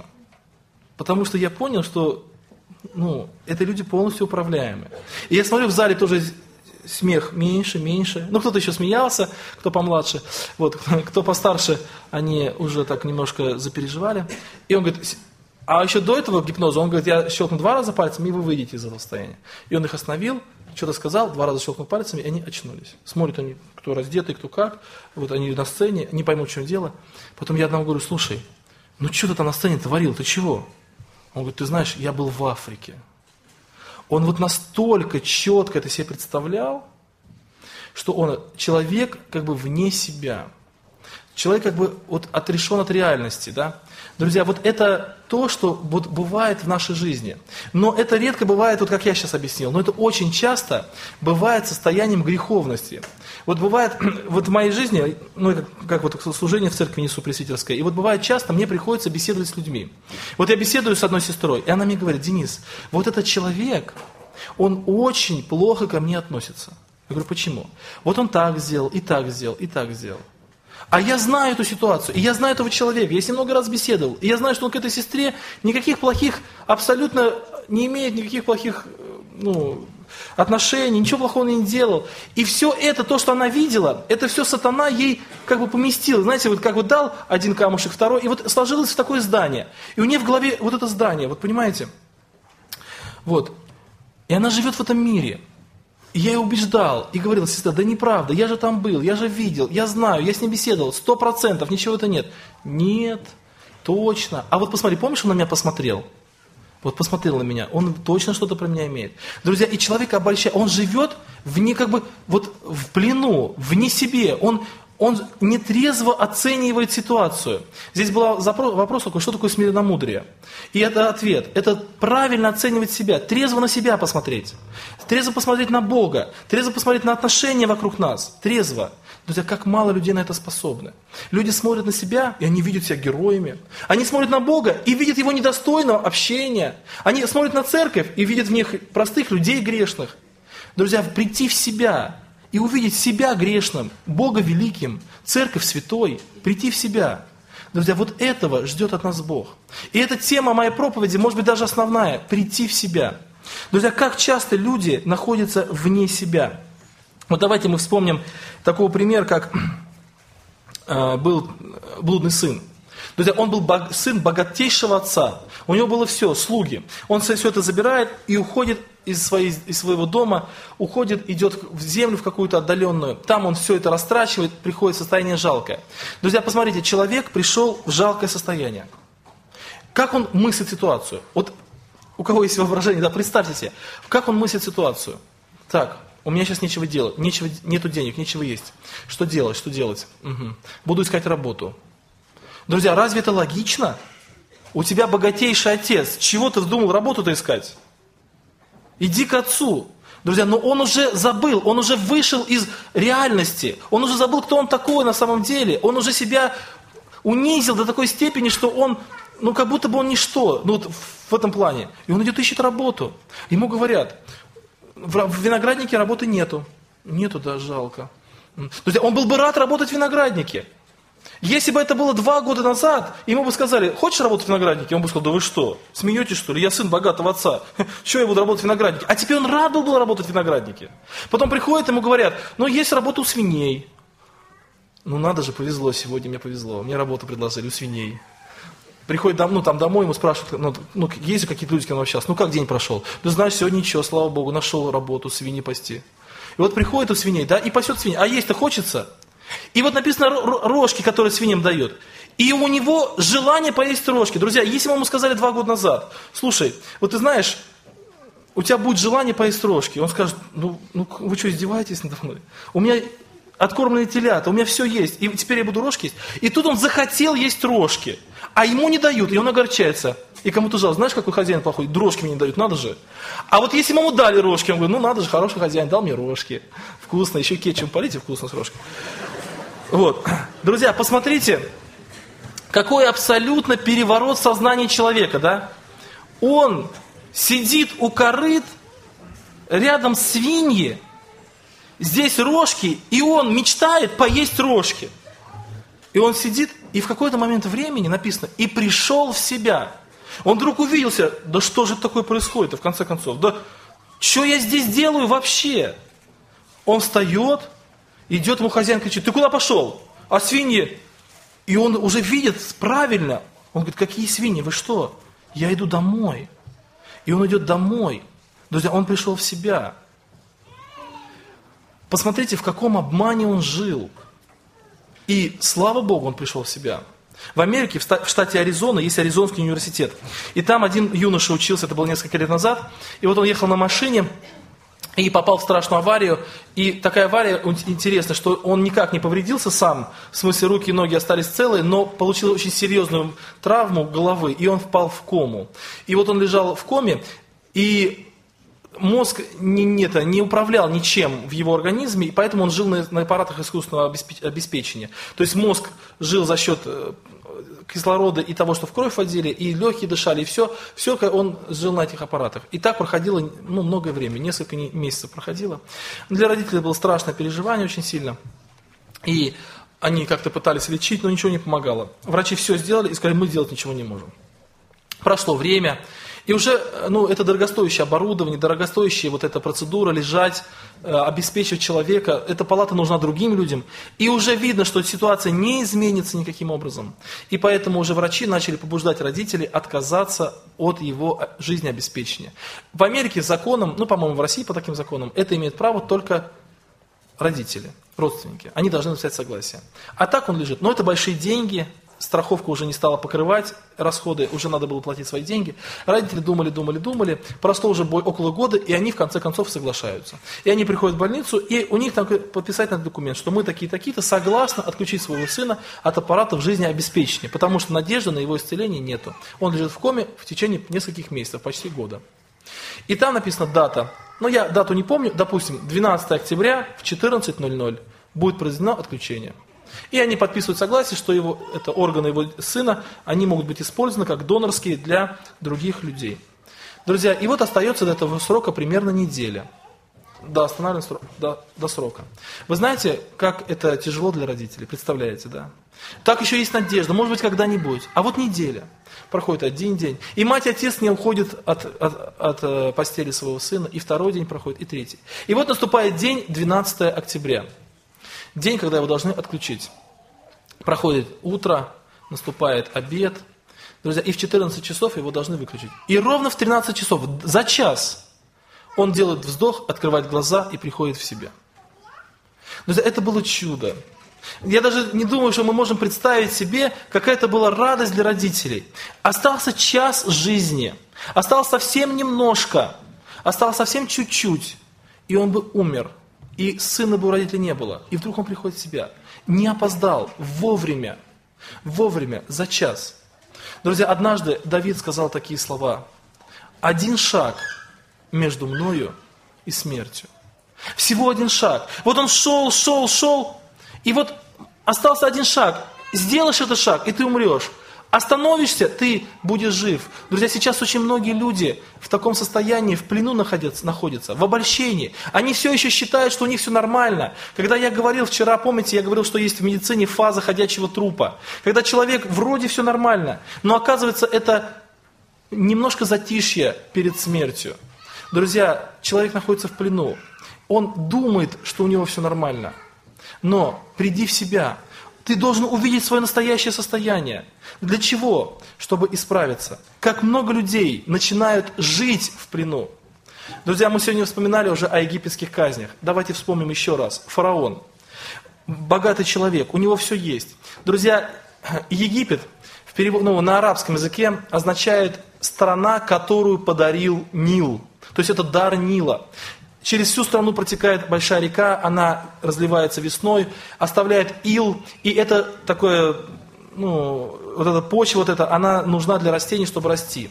потому что я понял, что, ну, это люди полностью управляемые. И я смотрю, в зале тоже смех меньше, меньше. Ну, кто-то еще смеялся, кто помладше, вот, кто постарше, они уже так немножко запереживали. И он говорит, а еще до этого гипноза, он говорит, я щелкну два раза пальцами, и вы выйдете из этого состояния. И он их остановил, что-то сказал, два раза щелкнул пальцами, и они очнулись. Смотрят они, кто раздетый, кто как, вот они на сцене, не поймут, в чем дело. Потом я одному говорю, слушай, ну что ты там на сцене творил, ты чего? Он говорит, ты знаешь, я был в Африке. Он вот настолько четко это себе представлял, что он человек как бы вне себя. Человек как бы вот отрешен от реальности, да. Друзья, вот это то, что вот бывает в нашей жизни. Но это редко бывает, вот как я сейчас объяснил, но это очень часто бывает состоянием греховности. Вот бывает, вот в моей жизни, ну, как, как вот служение в церкви несу пресвитерское, и вот бывает часто мне приходится беседовать с людьми. Вот я беседую с одной сестрой, и она мне говорит, Денис, вот этот человек, он очень плохо ко мне относится. Я говорю, почему? Вот он так сделал, и так сделал, и так сделал. А я знаю эту ситуацию, и я знаю этого человека, я с ним много раз беседовал, и я знаю, что он к этой сестре никаких плохих, абсолютно не имеет никаких плохих, ну, отношений, ничего плохого он не делал. И все это, то, что она видела, это все сатана ей как бы поместил. Знаете, вот как вот дал один камушек, второй, и вот сложилось в такое здание. И у нее в голове вот это здание, вот понимаете? Вот. И она живет в этом мире. И я ее убеждал, и говорил, сестра, да неправда, я же там был, я же видел, я знаю, я с ним беседовал, сто процентов, ничего это нет. Нет, точно. А вот посмотри, помнишь, он на меня посмотрел? Вот посмотрел на меня, он точно что-то про меня имеет. Друзья, и человек обольщает, он живет вне как бы, вот в плену, вне себе, он, он нетрезво оценивает ситуацию. Здесь был вопрос такой, что такое смиренномудрие? И это ответ, это правильно оценивать себя, трезво на себя посмотреть, трезво посмотреть на Бога, трезво посмотреть на отношения вокруг нас, трезво. Друзья, как мало людей на это способны. Люди смотрят на себя, и они видят себя героями. Они смотрят на Бога и видят Его недостойного общения. Они смотрят на церковь и видят в них простых людей грешных. Друзья, прийти в себя и увидеть себя грешным, Бога великим, церковь святой, прийти в себя. Друзья, вот этого ждет от нас Бог. И эта тема моей проповеди, может быть, даже основная, прийти в себя. Друзья, как часто люди находятся вне себя. Вот давайте мы вспомним такой пример, как э, был блудный сын. Друзья, он был бог, сын богатейшего отца. У него было все, слуги. Он все это забирает и уходит из, своей, из своего дома, уходит, идет в землю в какую-то отдаленную. Там он все это растрачивает, приходит в состояние жалкое. Друзья, посмотрите, человек пришел в жалкое состояние. Как он мыслит ситуацию? Вот у кого есть воображение, да, представьте себе, как он мыслит ситуацию. Так, у меня сейчас нечего делать, нечего, нету денег, нечего есть. Что делать, что делать? Угу. Буду искать работу. Друзья, разве это логично? У тебя богатейший отец, чего ты вздумал работу-то искать? Иди к отцу. Друзья, но он уже забыл, он уже вышел из реальности, он уже забыл, кто он такой на самом деле, он уже себя унизил до такой степени, что он, ну как будто бы он ничто, ну вот в этом плане. И он идет ищет работу. Ему говорят, в винограднике работы нету. Нету, да, жалко. Друзья, он был бы рад работать в винограднике. Если бы это было два года назад, ему бы сказали, хочешь работать в винограднике? Он бы сказал, да вы что, смеетесь что ли? Я сын богатого отца. Чего я буду работать в винограднике? А теперь он рад был бы работать в винограднике. Потом приходят, ему говорят, ну есть работа у свиней. Ну надо же, повезло сегодня, мне повезло. Мне работу предложили у свиней. Приходит ну, там, домой, ему спрашивают, ну, ну есть же какие-то люди, с кем он общался, ну как день прошел? Да знаешь, сегодня ничего, слава Богу, нашел работу, свиньи пасти. И вот приходит у свиней, да, и пасет свиней, а есть-то хочется? И вот написано рожки, которые свиньям дает. И у него желание поесть рожки. Друзья, если бы ему сказали два года назад, слушай, вот ты знаешь, у тебя будет желание поесть рожки. Он скажет, ну, ну вы что, издеваетесь надо мной? У меня откормленные телята, у меня все есть, и теперь я буду рожки есть. И тут он захотел есть рожки, а ему не дают, и он огорчается. И кому-то жалко, знаешь, какой хозяин плохой, рожки мне не дают, надо же. А вот если ему дали рожки, он говорит, ну надо же, хороший хозяин, дал мне рожки. Вкусно, еще кетчуп полите, вкусно с рожкой. Вот. Друзья, посмотрите, какой абсолютно переворот в сознании человека, да? Он сидит у корыт, рядом свиньи, здесь рожки, и он мечтает поесть рожки. И он сидит, и в какой-то момент времени написано, и пришел в себя. Он вдруг увиделся, да что же такое происходит, в конце концов, да что я здесь делаю вообще? Он встает, идет ему хозяин, кричит, ты куда пошел? А свиньи? И он уже видит правильно. Он говорит, какие свиньи, вы что? Я иду домой. И он идет домой. Друзья, он пришел в себя. Посмотрите, в каком обмане он жил. И слава Богу, он пришел в себя. В Америке, в штате Аризона, есть Аризонский университет. И там один юноша учился, это было несколько лет назад. И вот он ехал на машине и попал в страшную аварию. И такая авария интересная, что он никак не повредился сам. В смысле, руки и ноги остались целые, но получил очень серьезную травму головы. И он впал в кому. И вот он лежал в коме, и мозг не, не, это, не управлял ничем в его организме, и поэтому он жил на, на аппаратах искусственного обеспечения. То есть мозг жил за счет кислорода и того, что в кровь вводили, и легкие дышали, и все, все он жил на этих аппаратах. И так проходило ну, многое время, несколько месяцев проходило. Для родителей было страшное переживание очень сильно. И они как-то пытались лечить, но ничего не помогало. Врачи все сделали и сказали, мы делать ничего не можем. Прошло время, и уже ну, это дорогостоящее оборудование, дорогостоящая вот эта процедура, лежать, э, обеспечивать человека, эта палата нужна другим людям. И уже видно, что ситуация не изменится никаким образом. И поэтому уже врачи начали побуждать родителей отказаться от его жизнеобеспечения. В Америке законом, ну, по-моему, в России по таким законам, это имеет право только родители, родственники. Они должны написать согласие. А так он лежит. Но это большие деньги. Страховка уже не стала покрывать расходы, уже надо было платить свои деньги. Родители думали, думали, думали. Прошло уже около года, и они в конце концов соглашаются. И они приходят в больницу, и у них там подписать надо документ, что мы такие-такие-то согласны отключить своего сына от аппаратов жизнеобеспечения, потому что надежды на его исцеление нету. Он лежит в коме в течение нескольких месяцев, почти года. И там написана дата. Ну, я дату не помню, допустим, двенадцатого октября в четырнадцать ноль ноль будет произведено отключение. И они подписывают согласие, что его, это органы его сына, они могут быть использованы как донорские для других людей. Друзья, и вот остается до этого срока примерно неделя. До останавливания срока, до, до срока. Вы знаете, как это тяжело для родителей, представляете, да? Так еще есть надежда, может быть, когда-нибудь. А вот неделя. Проходит один день. И мать и отец не уходят от, от, от, от постели своего сына. И второй день проходит, и третий. И вот наступает день двенадцатого октября. День, когда его должны отключить. Проходит утро, наступает обед. Друзья, и в четырнадцать часов его должны выключить. И ровно в тринадцать часов, за час, он делает вздох, открывает глаза и приходит в себя. Друзья, это было чудо. Я даже не думаю, что мы можем представить себе, какая это была радость для родителей. Остался час жизни, осталось совсем немножко, осталось совсем чуть-чуть, и он бы умер. И сына бы у родителей не было. И вдруг он приходит в себя. Не опоздал, вовремя, вовремя, за час. Друзья, однажды Давид сказал такие слова. Один шаг между мною и смертью. Всего один шаг. Вот он шел, шел, шел, и вот остался один шаг. Сделаешь этот шаг, и ты умрешь. Остановишься, ты будешь жив. Друзья, сейчас очень многие люди в таком состоянии, в плену находятся, находятся, в обольщении. Они все еще считают, что у них все нормально. Когда я говорил вчера, помните, я говорил, что есть в медицине фаза ходячего трупа. Когда человек вроде все нормально, но оказывается это немножко затишье перед смертью. Друзья, человек находится в плену. Он думает, что у него все нормально. Но приди в себя. Ты должен увидеть свое настоящее состояние. Для чего? Чтобы исправиться. Как много людей начинают жить в плену. Друзья, мы сегодня вспоминали уже о египетских казнях. Давайте вспомним еще раз. Фараон. Богатый человек, у него все есть. Друзья, Египет в перевод, ну, на арабском языке означает «страна, которую подарил Нил». То есть это дар Нила. Через всю страну протекает большая река, она разливается весной, оставляет ил, и это такое, ну, вот эта почва, вот эта, она нужна для растений, чтобы расти.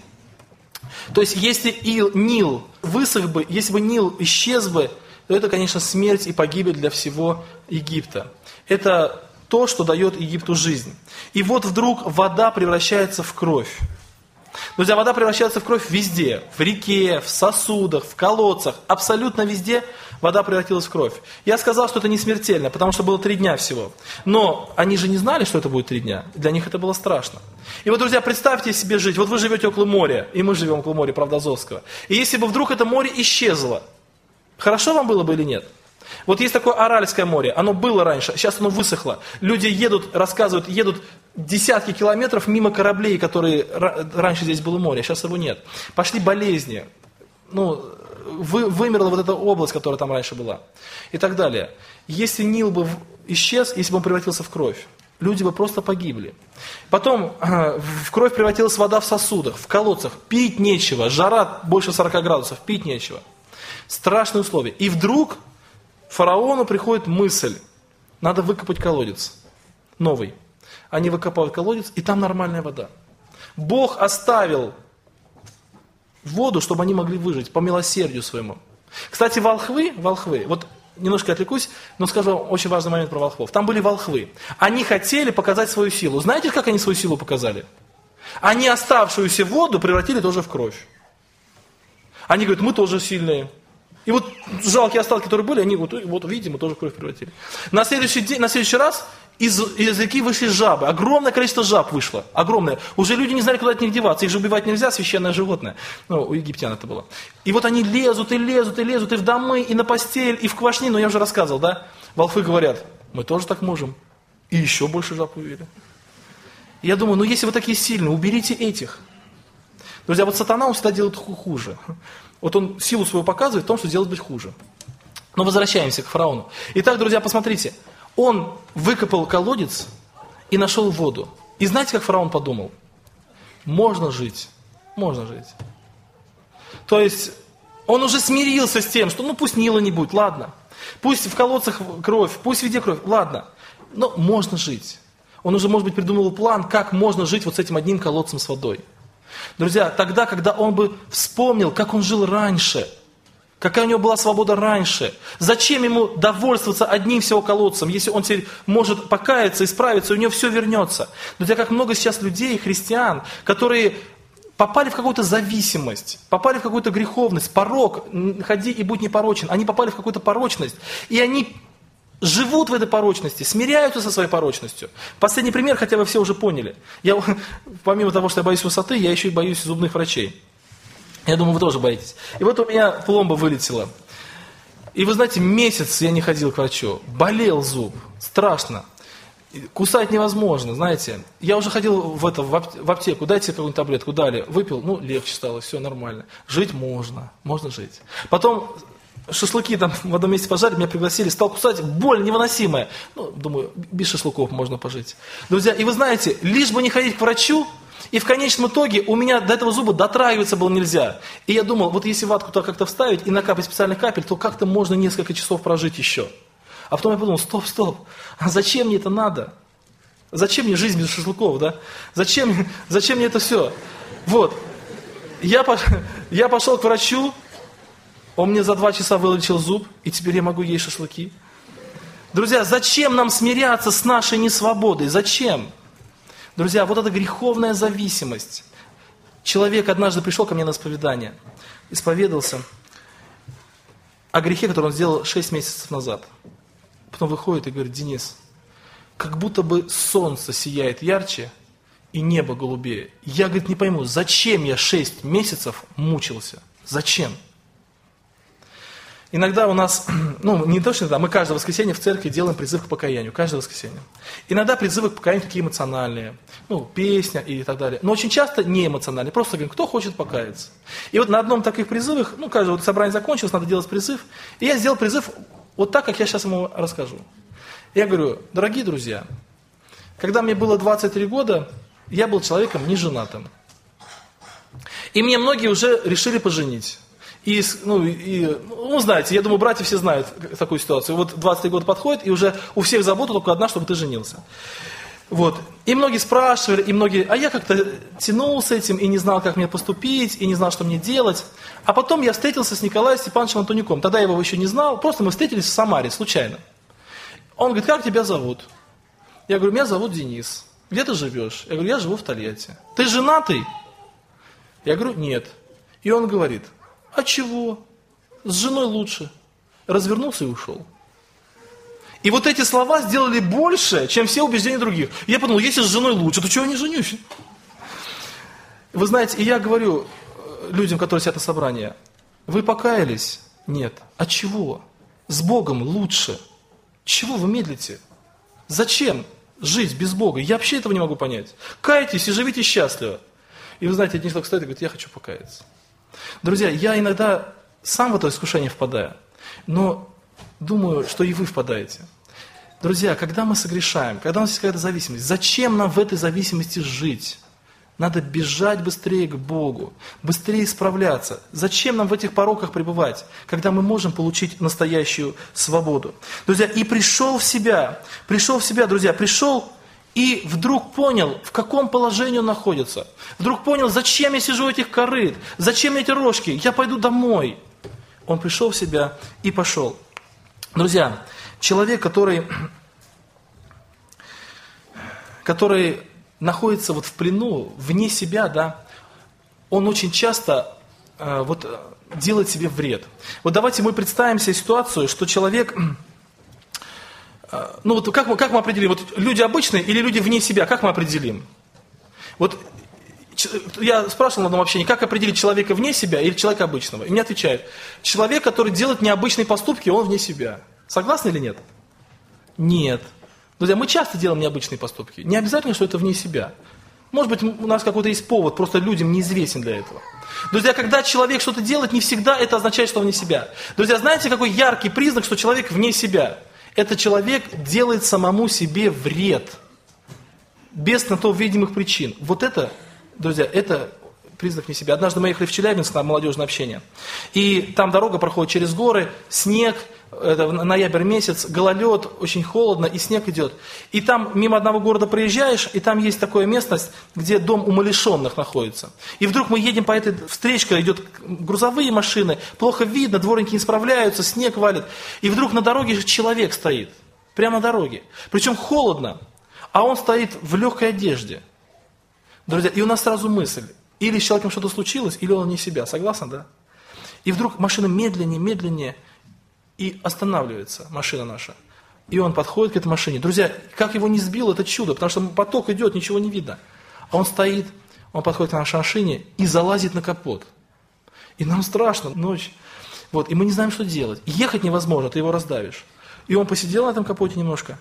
То есть, если ил, Нил высох бы, если бы Нил исчез бы, то это, конечно, смерть и погибель для всего Египта. Это то, что дает Египту жизнь. И вот вдруг вода превращается в кровь. Друзья, вода превращается в кровь везде. В реке, в сосудах, в колодцах. Абсолютно везде вода превратилась в кровь. Я сказал, что это не смертельно, потому что было три дня всего. Но они же не знали, что это будет три дня. Для них это было страшно. И вот, друзья, представьте себе жить. Вот вы живете около моря, и мы живем около моря, правда, Азовского. И если бы вдруг это море исчезло, хорошо вам было бы или нет? Вот есть такое Аральское море, оно было раньше, сейчас оно высохло. Люди едут, рассказывают, едут десятки километров мимо кораблей, которые раньше здесь было море, а сейчас его нет. Пошли болезни, ну, вы, вымерла вот эта область, которая там раньше была, и так далее. Если Нил бы исчез, если бы он превратился в кровь, люди бы просто погибли. Потом в кровь превратилась вода в сосудах, в колодцах, пить нечего, жара больше сорока градусов, пить нечего. Страшные условия. И вдруг фараону приходит мысль, надо выкопать колодец, новый. Они выкопывают колодец, и там нормальная вода. Бог оставил воду, чтобы они могли выжить, по милосердию своему. Кстати, волхвы, волхвы, вот немножко отвлекусь, но скажу вам очень важный момент про волхвов. Там были волхвы. Они хотели показать свою силу. Знаете, как они свою силу показали? Они оставшуюся воду превратили тоже в кровь. Они говорят, мы тоже сильные. И вот жалкие остатки, которые были, они вот, вот видимо, тоже в кровь превратили. На следующий день, на следующий раз из, из реки вышли жабы. Огромное количество жаб вышло. Огромное. Уже люди не знали, куда от них деваться. Их же убивать нельзя, священное животное. Ну, у египтян это было. И вот они лезут, и лезут, и лезут, и в домы, и на постель, и в квашни. Ну, я уже рассказывал, да? Волхвы говорят, мы тоже так можем. И еще больше жаб увидели. Я думаю, ну если вы такие сильные, уберите этих. Друзья, вот сатана, он всегда делает хуже. Вот он силу свою показывает в том, что сделать быть хуже. Но возвращаемся к фараону. Итак, друзья, посмотрите. Он выкопал колодец и нашел воду. И знаете, как фараон подумал? Можно жить. Можно жить. То есть, он уже смирился с тем, что ну пусть Нила не будет, ладно. Пусть в колодцах кровь, пусть везде кровь, ладно. Но можно жить. Он уже, может быть, придумал план, как можно жить вот с этим одним колодцем с водой. Друзья, тогда, когда он бы вспомнил, как он жил раньше, какая у него была свобода раньше, зачем ему довольствоваться одним всего колодцем, если он теперь может покаяться, исправиться, и у него все вернется. Друзья, как много сейчас людей, христиан, которые попали в какую-то зависимость, попали в какую-то греховность, порок, ходи и будь непорочен, они попали в какую-то порочность, и они живут в этой порочности, смиряются со своей порочностью. Последний пример, хотя вы все уже поняли. Я, помимо того, что я боюсь высоты, я еще и боюсь зубных врачей. Я думаю, вы тоже боитесь. И вот у меня пломба вылетела. И вы знаете, месяц я не ходил к врачу. Болел зуб. Страшно. Кусать невозможно, знаете. Я уже ходил в, это, в аптеку, дайте какую-нибудь таблетку, дали, выпил, ну, легче стало, все нормально. Жить можно, можно жить. Потом шашлыки там в одном месте пожарили, меня пригласили, стал кусать, боль невыносимая. Ну, думаю, без шашлыков можно пожить. Друзья, и вы знаете, лишь бы не ходить к врачу, и в конечном итоге у меня до этого зуба дотрагиваться было нельзя. И я думал, вот если ватку туда как-то вставить и накапать специальных капель, то как-то можно несколько часов прожить еще. А потом я подумал, стоп, стоп, а зачем мне это надо? Зачем мне жизнь без шашлыков, да? Зачем, зачем мне это все? Вот, я, я пошел к врачу, он мне за два часа вылечил зуб, и теперь я могу есть шашлыки. Друзья, зачем нам смиряться с нашей несвободой? Зачем? Друзья, вот эта греховная зависимость. Человек однажды пришел ко мне на исповедание, исповедался о грехе, который он сделал шесть месяцев назад. Потом выходит и говорит: Денис, как будто бы солнце сияет ярче и небо голубее. Я, говорит, не пойму, зачем я шесть месяцев мучился? Зачем? Иногда у нас, ну не точно, да, мы каждое воскресенье в церкви делаем призыв к покаянию, каждое воскресенье. Иногда призывы к покаянию такие эмоциональные, ну, песня и так далее. Но очень часто не эмоциональные, просто говорим, кто хочет покаяться. И вот на одном таких призывах, ну, каждое вот собрание закончилось, надо делать призыв. И я сделал призыв вот так, как я сейчас ему расскажу. Я говорю: дорогие друзья, когда мне было двадцать три года, я был человеком неженатым. И мне многие уже решили поженить. И, ну, и, ну, знаете, я думаю, братья все знают такую ситуацию. Вот двадцать три года подходит, и уже у всех забота только одна, чтобы ты женился. Вот. И многие спрашивали, и многие, а я как-то тянул с этим, и не знал, как мне поступить, и не знал, что мне делать. А потом я встретился с Николаем Степановичем Антонюком. Тогда я его еще не знал, просто мы встретились в Самаре, случайно. Он говорит: как тебя зовут? Я говорю: меня зовут Денис. Где ты живешь? Я говорю: я живу в Тольятти. Ты женатый? Я говорю: нет. И он говорит: а чего? С женой лучше. Развернулся и ушел. И вот эти слова сделали больше, чем все убеждения других. Я подумал, если с женой лучше, то чего я не женюсь? Вы знаете, и я говорю людям, которые сидят на собрании: вы покаялись? Нет. А чего? С Богом лучше. Чего вы медлите? Зачем жить без Бога? Я вообще этого не могу понять. Кайтесь и живите счастливо. И вы знаете, один человек стоит и говорит: я хочу покаяться. Друзья, я иногда сам в это искушение впадаю, но думаю, что и вы впадаете. Друзья, когда мы согрешаем, когда у нас есть какая-то зависимость, зачем нам в этой зависимости жить? Надо бежать быстрее к Богу, быстрее исправляться. Зачем нам в этих пороках пребывать, когда мы можем получить настоящую свободу? Друзья, и пришел в себя, пришел в себя, друзья, пришел и вдруг понял, в каком положении он находится. Вдруг понял, зачем я сижу у этих корыт, зачем эти рожки, я пойду домой. Он пришел в себя и пошел. Друзья, человек, который, который находится вот в плену, вне себя, да, он очень часто э, вот, делает себе вред. Вот давайте мы представим себе ситуацию, что человек... Ну вот как мы, как мы определим, вот люди обычные или люди вне себя, как мы определим? Вот я спрашивал на одном общении, как определить человека вне себя или человека обычного? И мне отвечают: человек, который делает необычные поступки, он вне себя. Согласны или нет? Нет. Друзья, мы часто делаем необычные поступки. Не обязательно, что это вне себя. Может быть, у нас какой-то есть повод, просто людям неизвестен для этого. Друзья, когда человек что-то делает, не всегда это означает, что он вне себя. Друзья, знаете, какой яркий признак, что человек вне себя? Это человек делает самому себе вред, без на то видимых причин. Вот это, друзья, это признак не себя. Однажды мы ехали в Челябинск на молодежное общение, и там дорога проходит через горы, снег, это ноябрь месяц, гололед, очень холодно, и снег идет. И там мимо одного города проезжаешь, и там есть такая местность, где дом умалишенных находится. И вдруг мы едем по этой встречке, идет грузовые машины, плохо видно, дворники не справляются, снег валит. И вдруг на дороге человек стоит, прямо на дороге. Причем холодно, а он стоит в легкой одежде. Друзья, и у нас сразу мысль: или с человеком что-то случилось, или он не себя. Согласны, да? И вдруг машина медленнее, медленнее, и останавливается машина наша. И он подходит к этой машине. Друзья, как его не сбило, это чудо, потому что поток идет, ничего не видно. А он стоит, он подходит к нашей машине и залазит на капот. И нам страшно, ночь. Вот, и мы не знаем, что делать. Ехать невозможно, ты его раздавишь. И он посидел на этом капоте немножко,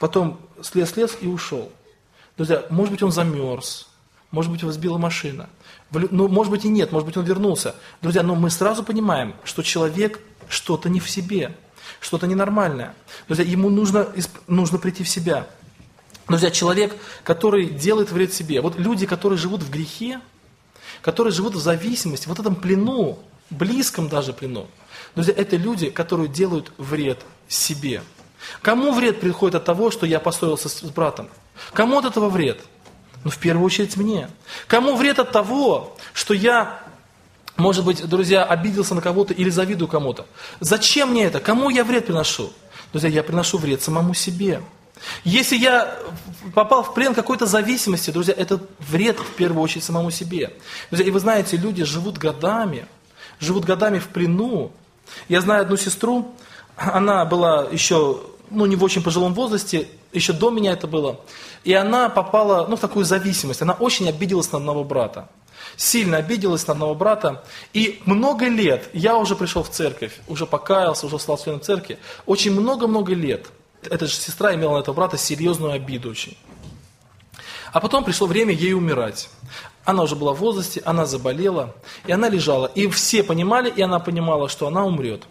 потом слез-слез и ушел. Друзья, может быть, он замерз, может быть, его сбила машина, ну, может быть, и нет, может быть, он вернулся. Друзья, но мы сразу понимаем, что человек что-то не в себе, что-то ненормальное. Друзья, ему нужно, нужно прийти в себя. Друзья, человек, который делает вред себе, вот люди, которые живут в грехе, которые живут в зависимости, вот в этом плену, близком даже плену, друзья, это люди, которые делают вред себе. Кому вред приходит от того, что я поссорился с братом? Кому от этого вред? Ну, в первую очередь мне. Кому вред от того, что я, может быть, друзья, обиделся на кого-то или завидую кому-то? Зачем мне это? Кому я вред приношу? Друзья, я приношу вред самому себе. Если я попал в плен какой-то зависимости, друзья, это вред в первую очередь самому себе. Друзья, и вы знаете, люди живут годами, живут годами в плену. Я знаю одну сестру, она была еще, ну, не в очень пожилом возрасте, еще до меня это было, и она попала, ну, в такую зависимость. Она очень обиделась на одного брата. Сильно обиделась на одного брата. И много лет, я уже пришел в церковь, уже покаялся, уже стал членом церкви, очень много-много лет эта же сестра имела на этого брата серьезную обиду очень. А потом пришло время ей умирать. Она уже была в возрасте, она заболела, и она лежала. И все понимали, и она понимала, что она умрет.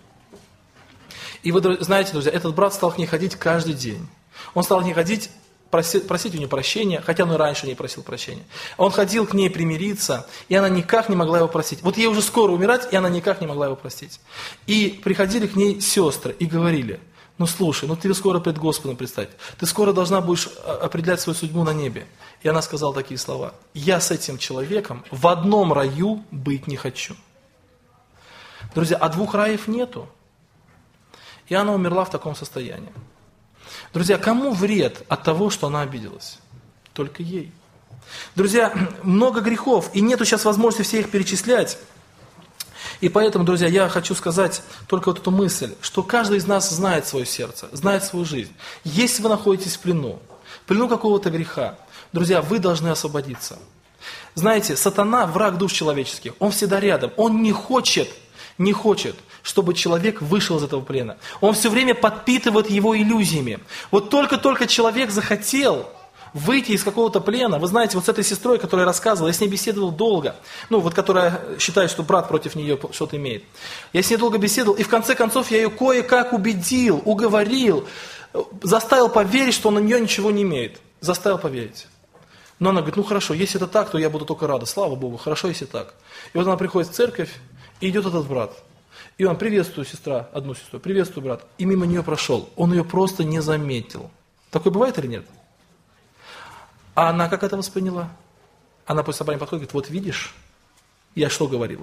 И вы знаете, друзья, этот брат стал к ней ходить каждый день. Он стал к ней ходить, просить, просить у нее прощения, хотя он и раньше не просил прощения. Он ходил к ней примириться, и она никак не могла его простить. Вот ей уже скоро умирать, и она никак не могла его простить. И приходили к ней сестры и говорили: ну слушай, ну ты скоро пред Господом предстать, ты скоро должна будешь определять свою судьбу на небе. И она сказала такие слова: я с этим человеком в одном раю быть не хочу. Друзья, а двух раев нету. И она умерла в таком состоянии. Друзья, кому вред от того, что она обиделась? Только ей. Друзья, много грехов, и нету сейчас возможности все их перечислять. И поэтому, друзья, я хочу сказать только вот эту мысль, что каждый из нас знает свое сердце, знает свою жизнь. Если вы находитесь в плену, в плену какого-то греха, друзья, вы должны освободиться. Знаете, сатана, враг душ человеческих, он всегда рядом, он не хочет, не хочет, чтобы человек вышел из этого плена. Он все время подпитывает его иллюзиями. Вот только-только человек захотел выйти из какого-то плена. Вы знаете, вот с этой сестрой, которую я рассказывал, я с ней беседовал долго, ну вот которая считает, что брат против нее что-то имеет. Я с ней долго беседовал, и в конце концов я ее кое-как убедил, уговорил, заставил поверить, что он на нее ничего не имеет. Заставил поверить. Но она говорит: ну хорошо, если это так, то я буду только рада, слава Богу, хорошо, если так. И вот она приходит в церковь, и идет этот брат. И он: приветствую, сестра, одну сестру, приветствую, брат. И мимо нее прошел. Он ее просто не заметил. Такое бывает или нет? А она как это восприняла? Она после собрания подходит и говорит: вот видишь, я что говорила?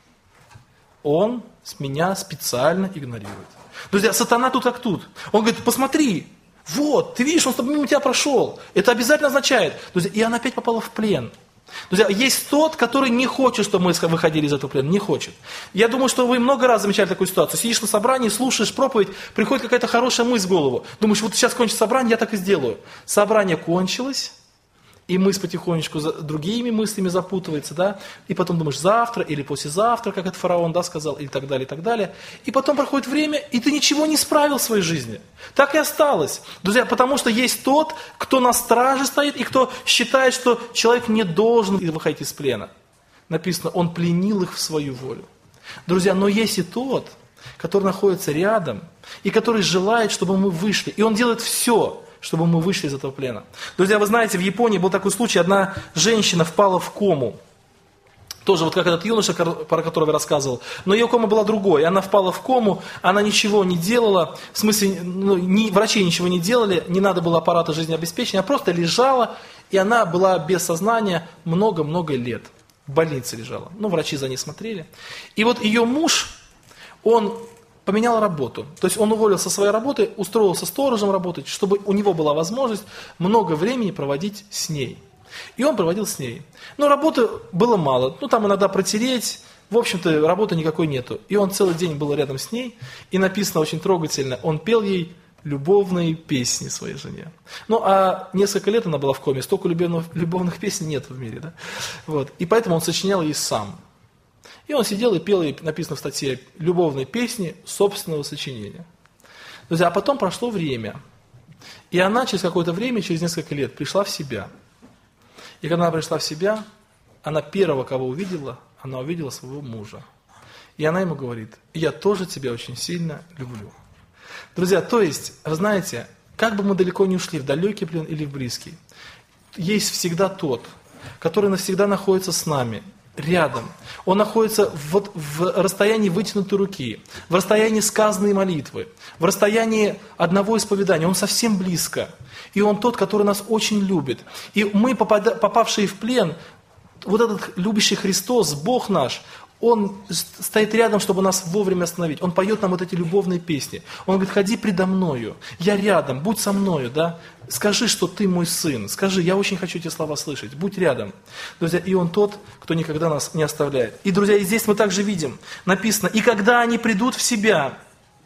Он с меня специально игнорирует. Друзья, сатана тут как тут. Он говорит: посмотри, вот, ты видишь, он мимо тебя прошел. Это обязательно означает. Друзья, и она опять попала в плен. Друзья, есть тот, который не хочет, чтобы мы выходили из этого плена, не хочет. Я думаю, что вы много раз замечали такую ситуацию. Сидишь на собрании, слушаешь проповедь, приходит какая-то хорошая мысль в голову. Думаешь: вот сейчас кончится собрание, я так и сделаю. Собрание кончилось, и мысль потихонечку за другими мыслями запутывается, да, и потом думаешь: завтра или послезавтра, как это фараон, да, сказал, и так далее, и так далее. И потом проходит время, и ты ничего не исправил в своей жизни. Так и осталось. Друзья, потому что есть тот, кто на страже стоит, и кто считает, что человек не должен выходить из плена. Написано: он пленил их в свою волю. Друзья, но есть и тот, который находится рядом, и который желает, чтобы мы вышли. И он делает все, чтобы мы вышли из этого плена. Друзья, вы знаете, в Японии был такой случай, одна женщина впала в кому. Тоже вот как этот юноша, про которого я рассказывал. Но ее кома была другой. Она впала в кому, она ничего не делала, в смысле, ну, ни, врачи ничего не делали, не надо было аппарата жизнеобеспечения, она просто лежала, и она была без сознания много-много лет. В больнице лежала. Ну, врачи за ней смотрели. И вот ее муж, он поменял работу. То есть он уволился со своей работы, устроился сторожем работать, чтобы у него была возможность много времени проводить с ней. И он проводил с ней. Но работы было мало. Ну, там иногда протереть. В общем-то, работы никакой нету. И он целый день был рядом с ней. И написано очень трогательно. Он пел ей любовные песни своей жене. Ну, а несколько лет она была в коме. Столько любовных, любовных песен нет в мире. Да? Вот. И поэтому он сочинял ей сам. И он сидел и пел, и написано в статье, любовные песни собственного сочинения. Друзья, а потом прошло время. И она через какое-то время, через несколько лет, пришла в себя. И когда она пришла в себя, она первого, кого увидела, она увидела своего мужа. И она ему говорит: я тоже тебя очень сильно люблю. Друзья, то есть, вы знаете, как бы мы далеко не ушли, в далекий плен или в близкий, есть всегда тот, который навсегда находится с нами, рядом. Он находится вот в расстоянии вытянутой руки, в расстоянии сказанной молитвы, в расстоянии одного исповедания. Он совсем близко. И он тот, который нас очень любит. И мы, попавшие в плен, вот этот любящий Христос, Бог наш, Он стоит рядом, чтобы нас вовремя остановить. Он поет нам вот эти любовные песни. Он говорит: ходи предо мною, я рядом, будь со мною, да? Скажи, что ты мой сын. Скажи, я очень хочу эти слова слышать. Будь рядом. Друзья, и Он тот, кто никогда нас не оставляет. И, друзья, и здесь мы также видим, написано: и когда они придут в себя,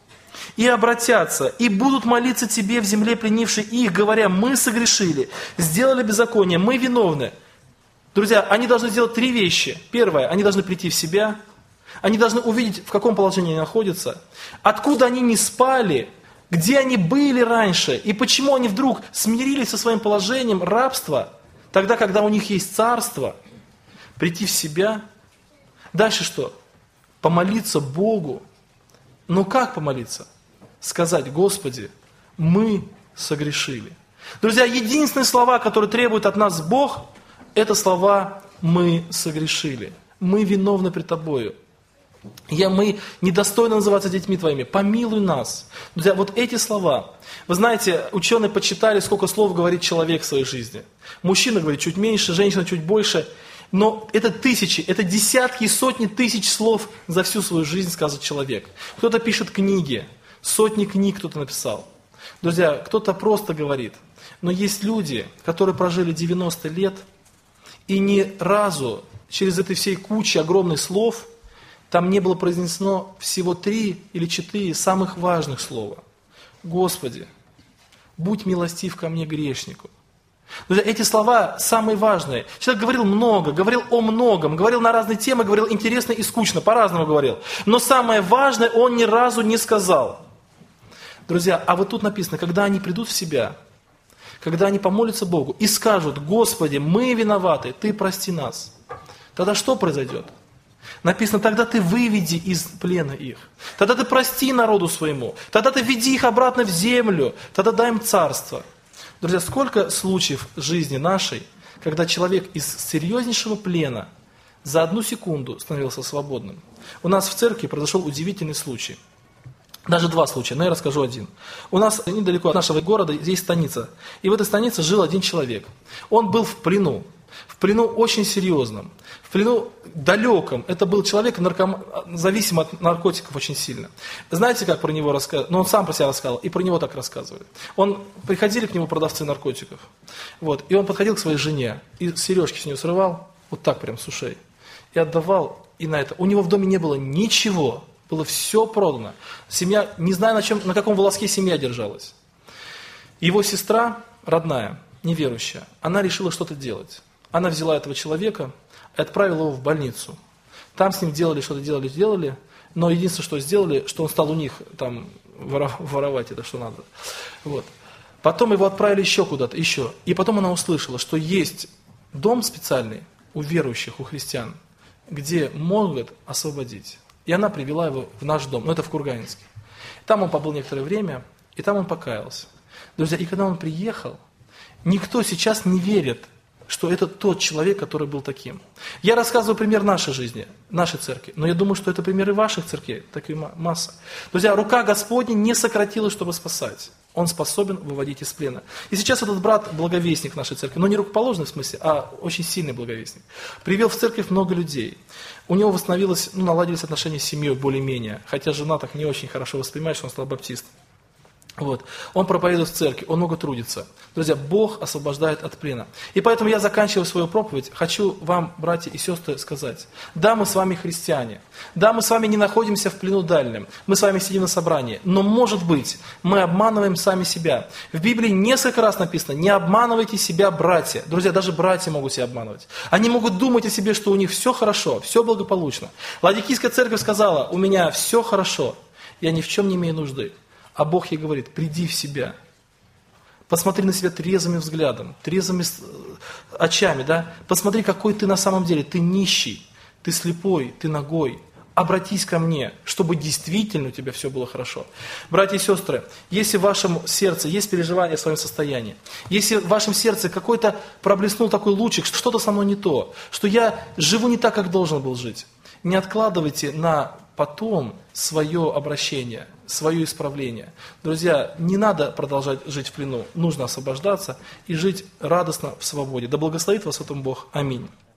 и обратятся, и будут молиться тебе в земле, пленившей их, говоря: мы согрешили, сделали беззаконие, мы виновны. Друзья, они должны сделать три вещи. Первое, они должны прийти в себя, они должны увидеть, в каком положении они находятся, откуда они не спали, где они были раньше, и почему они вдруг смирились со своим положением рабства, тогда, когда у них есть царство. Прийти в себя. Дальше что? Помолиться Богу. Но как помолиться? Сказать: Господи, мы согрешили. Друзья, единственные слова, которые требует от нас Бог, это слова: мы согрешили, мы виновны пред Тобою. Я, мы недостойны называться детьми Твоими, помилуй нас. Друзья, вот эти слова, вы знаете, ученые подсчитали, сколько слов говорит человек в своей жизни. Мужчина говорит чуть меньше, женщина чуть больше, но это тысячи, это десятки и сотни тысяч слов за всю свою жизнь сказывает человек. Кто-то пишет книги, сотни книг кто-то написал. Друзья, кто-то просто говорит, но есть люди, которые прожили девяносто лет, и ни разу через этой всей кучи огромных слов там не было произнесено всего три или четыре самых важных слова. Господи, будь милостив ко мне, грешнику. Друзья, эти слова самые важные. Человек говорил много, говорил о многом, говорил на разные темы, говорил интересно и скучно, по-разному говорил. Но самое важное он ни разу не сказал. Друзья, а вот тут написано: когда они придут в себя, когда они помолятся Богу и скажут: Господи, мы виноваты, Ты прости нас, тогда что произойдет? Написано: тогда Ты выведи из плена их, тогда Ты прости народу своему, тогда Ты веди их обратно в землю, тогда дай им царство. Друзья, сколько случаев в жизни нашей, когда человек из серьезнейшего плена за одну секунду становился свободным. У нас в церкви произошел удивительный случай. Даже два случая, но я расскажу один. У нас недалеко от нашего города есть станица. И в этой станице жил один человек. Он был в плену. В плену очень серьезном. В плену далеком. Это был человек, нарком... зависимый от наркотиков очень сильно. Знаете, как про него рассказывали? Ну, он сам про себя рассказывал, и про него так рассказывали. Он... Приходили к нему продавцы наркотиков. Вот. И он подходил к своей жене, и сережки с нее срывал, вот так прям с ушей, и отдавал, и на это. У него в доме не было ничего. Было все продано. Семья, не знаю, на, чем, на каком волоске семья держалась. Его сестра, родная, неверующая, она решила что-то делать. Она взяла этого человека и отправила его в больницу. Там с ним делали, что-то делали, делали, но единственное, что сделали, что он стал у них там воровать это, что надо. Вот. Потом его отправили еще куда-то, еще. И потом она услышала, что есть дом специальный у верующих, у христиан, где могут освободить. И она привела его в наш дом, но это в Курганинске. Там он побыл некоторое время, и там он покаялся. Друзья, и когда он приехал, никто сейчас не верит, что это тот человек, который был таким. Я рассказываю пример нашей жизни, нашей церкви, но я думаю, что это примеры ваших церквей, так и масса. Друзья, рука Господня не сократилась, чтобы спасать. Он способен выводить из плена. И сейчас этот брат благовестник нашей церкви, но не рукоположный в смысле, а очень сильный благовестник, привел в церковь много людей. У него восстановилось, ну, наладились отношения с семьей более-менее, хотя жена так не очень хорошо воспринимает, что он стал баптистом. Вот. Он проповедует в церкви, он много трудится. Друзья, Бог освобождает от плена. И поэтому я, заканчивая свою проповедь, хочу вам, братья и сестры, сказать: да, мы с вами христиане, да, мы с вами не находимся в плену дальнем, мы с вами сидим на собрании, но, может быть, мы обманываем сами себя. В Библии несколько раз написано: не обманывайте себя, братья. Друзья, даже братья могут себя обманывать. Они могут думать о себе, что у них все хорошо, все благополучно. Ладикийская церковь сказала: у меня все хорошо, я ни в чем не имею нужды. А Бог ей говорит: приди в себя. Посмотри на себя трезвым взглядом, трезвыми очами, да? Посмотри, какой ты на самом деле. Ты нищий, ты слепой, ты нагой. Обратись ко мне, чтобы действительно у тебя все было хорошо. Братья и сестры, если в вашем сердце есть переживание о своем состоянии, если в вашем сердце какой-то проблеснул такой лучик, что что-то со мной не то, что я живу не так, как должен был жить, не откладывайте на потом свое обращение, свое исправление. Друзья, не надо продолжать жить в плену, нужно освобождаться и жить радостно в свободе. Да благословит вас в этом Бог. Аминь.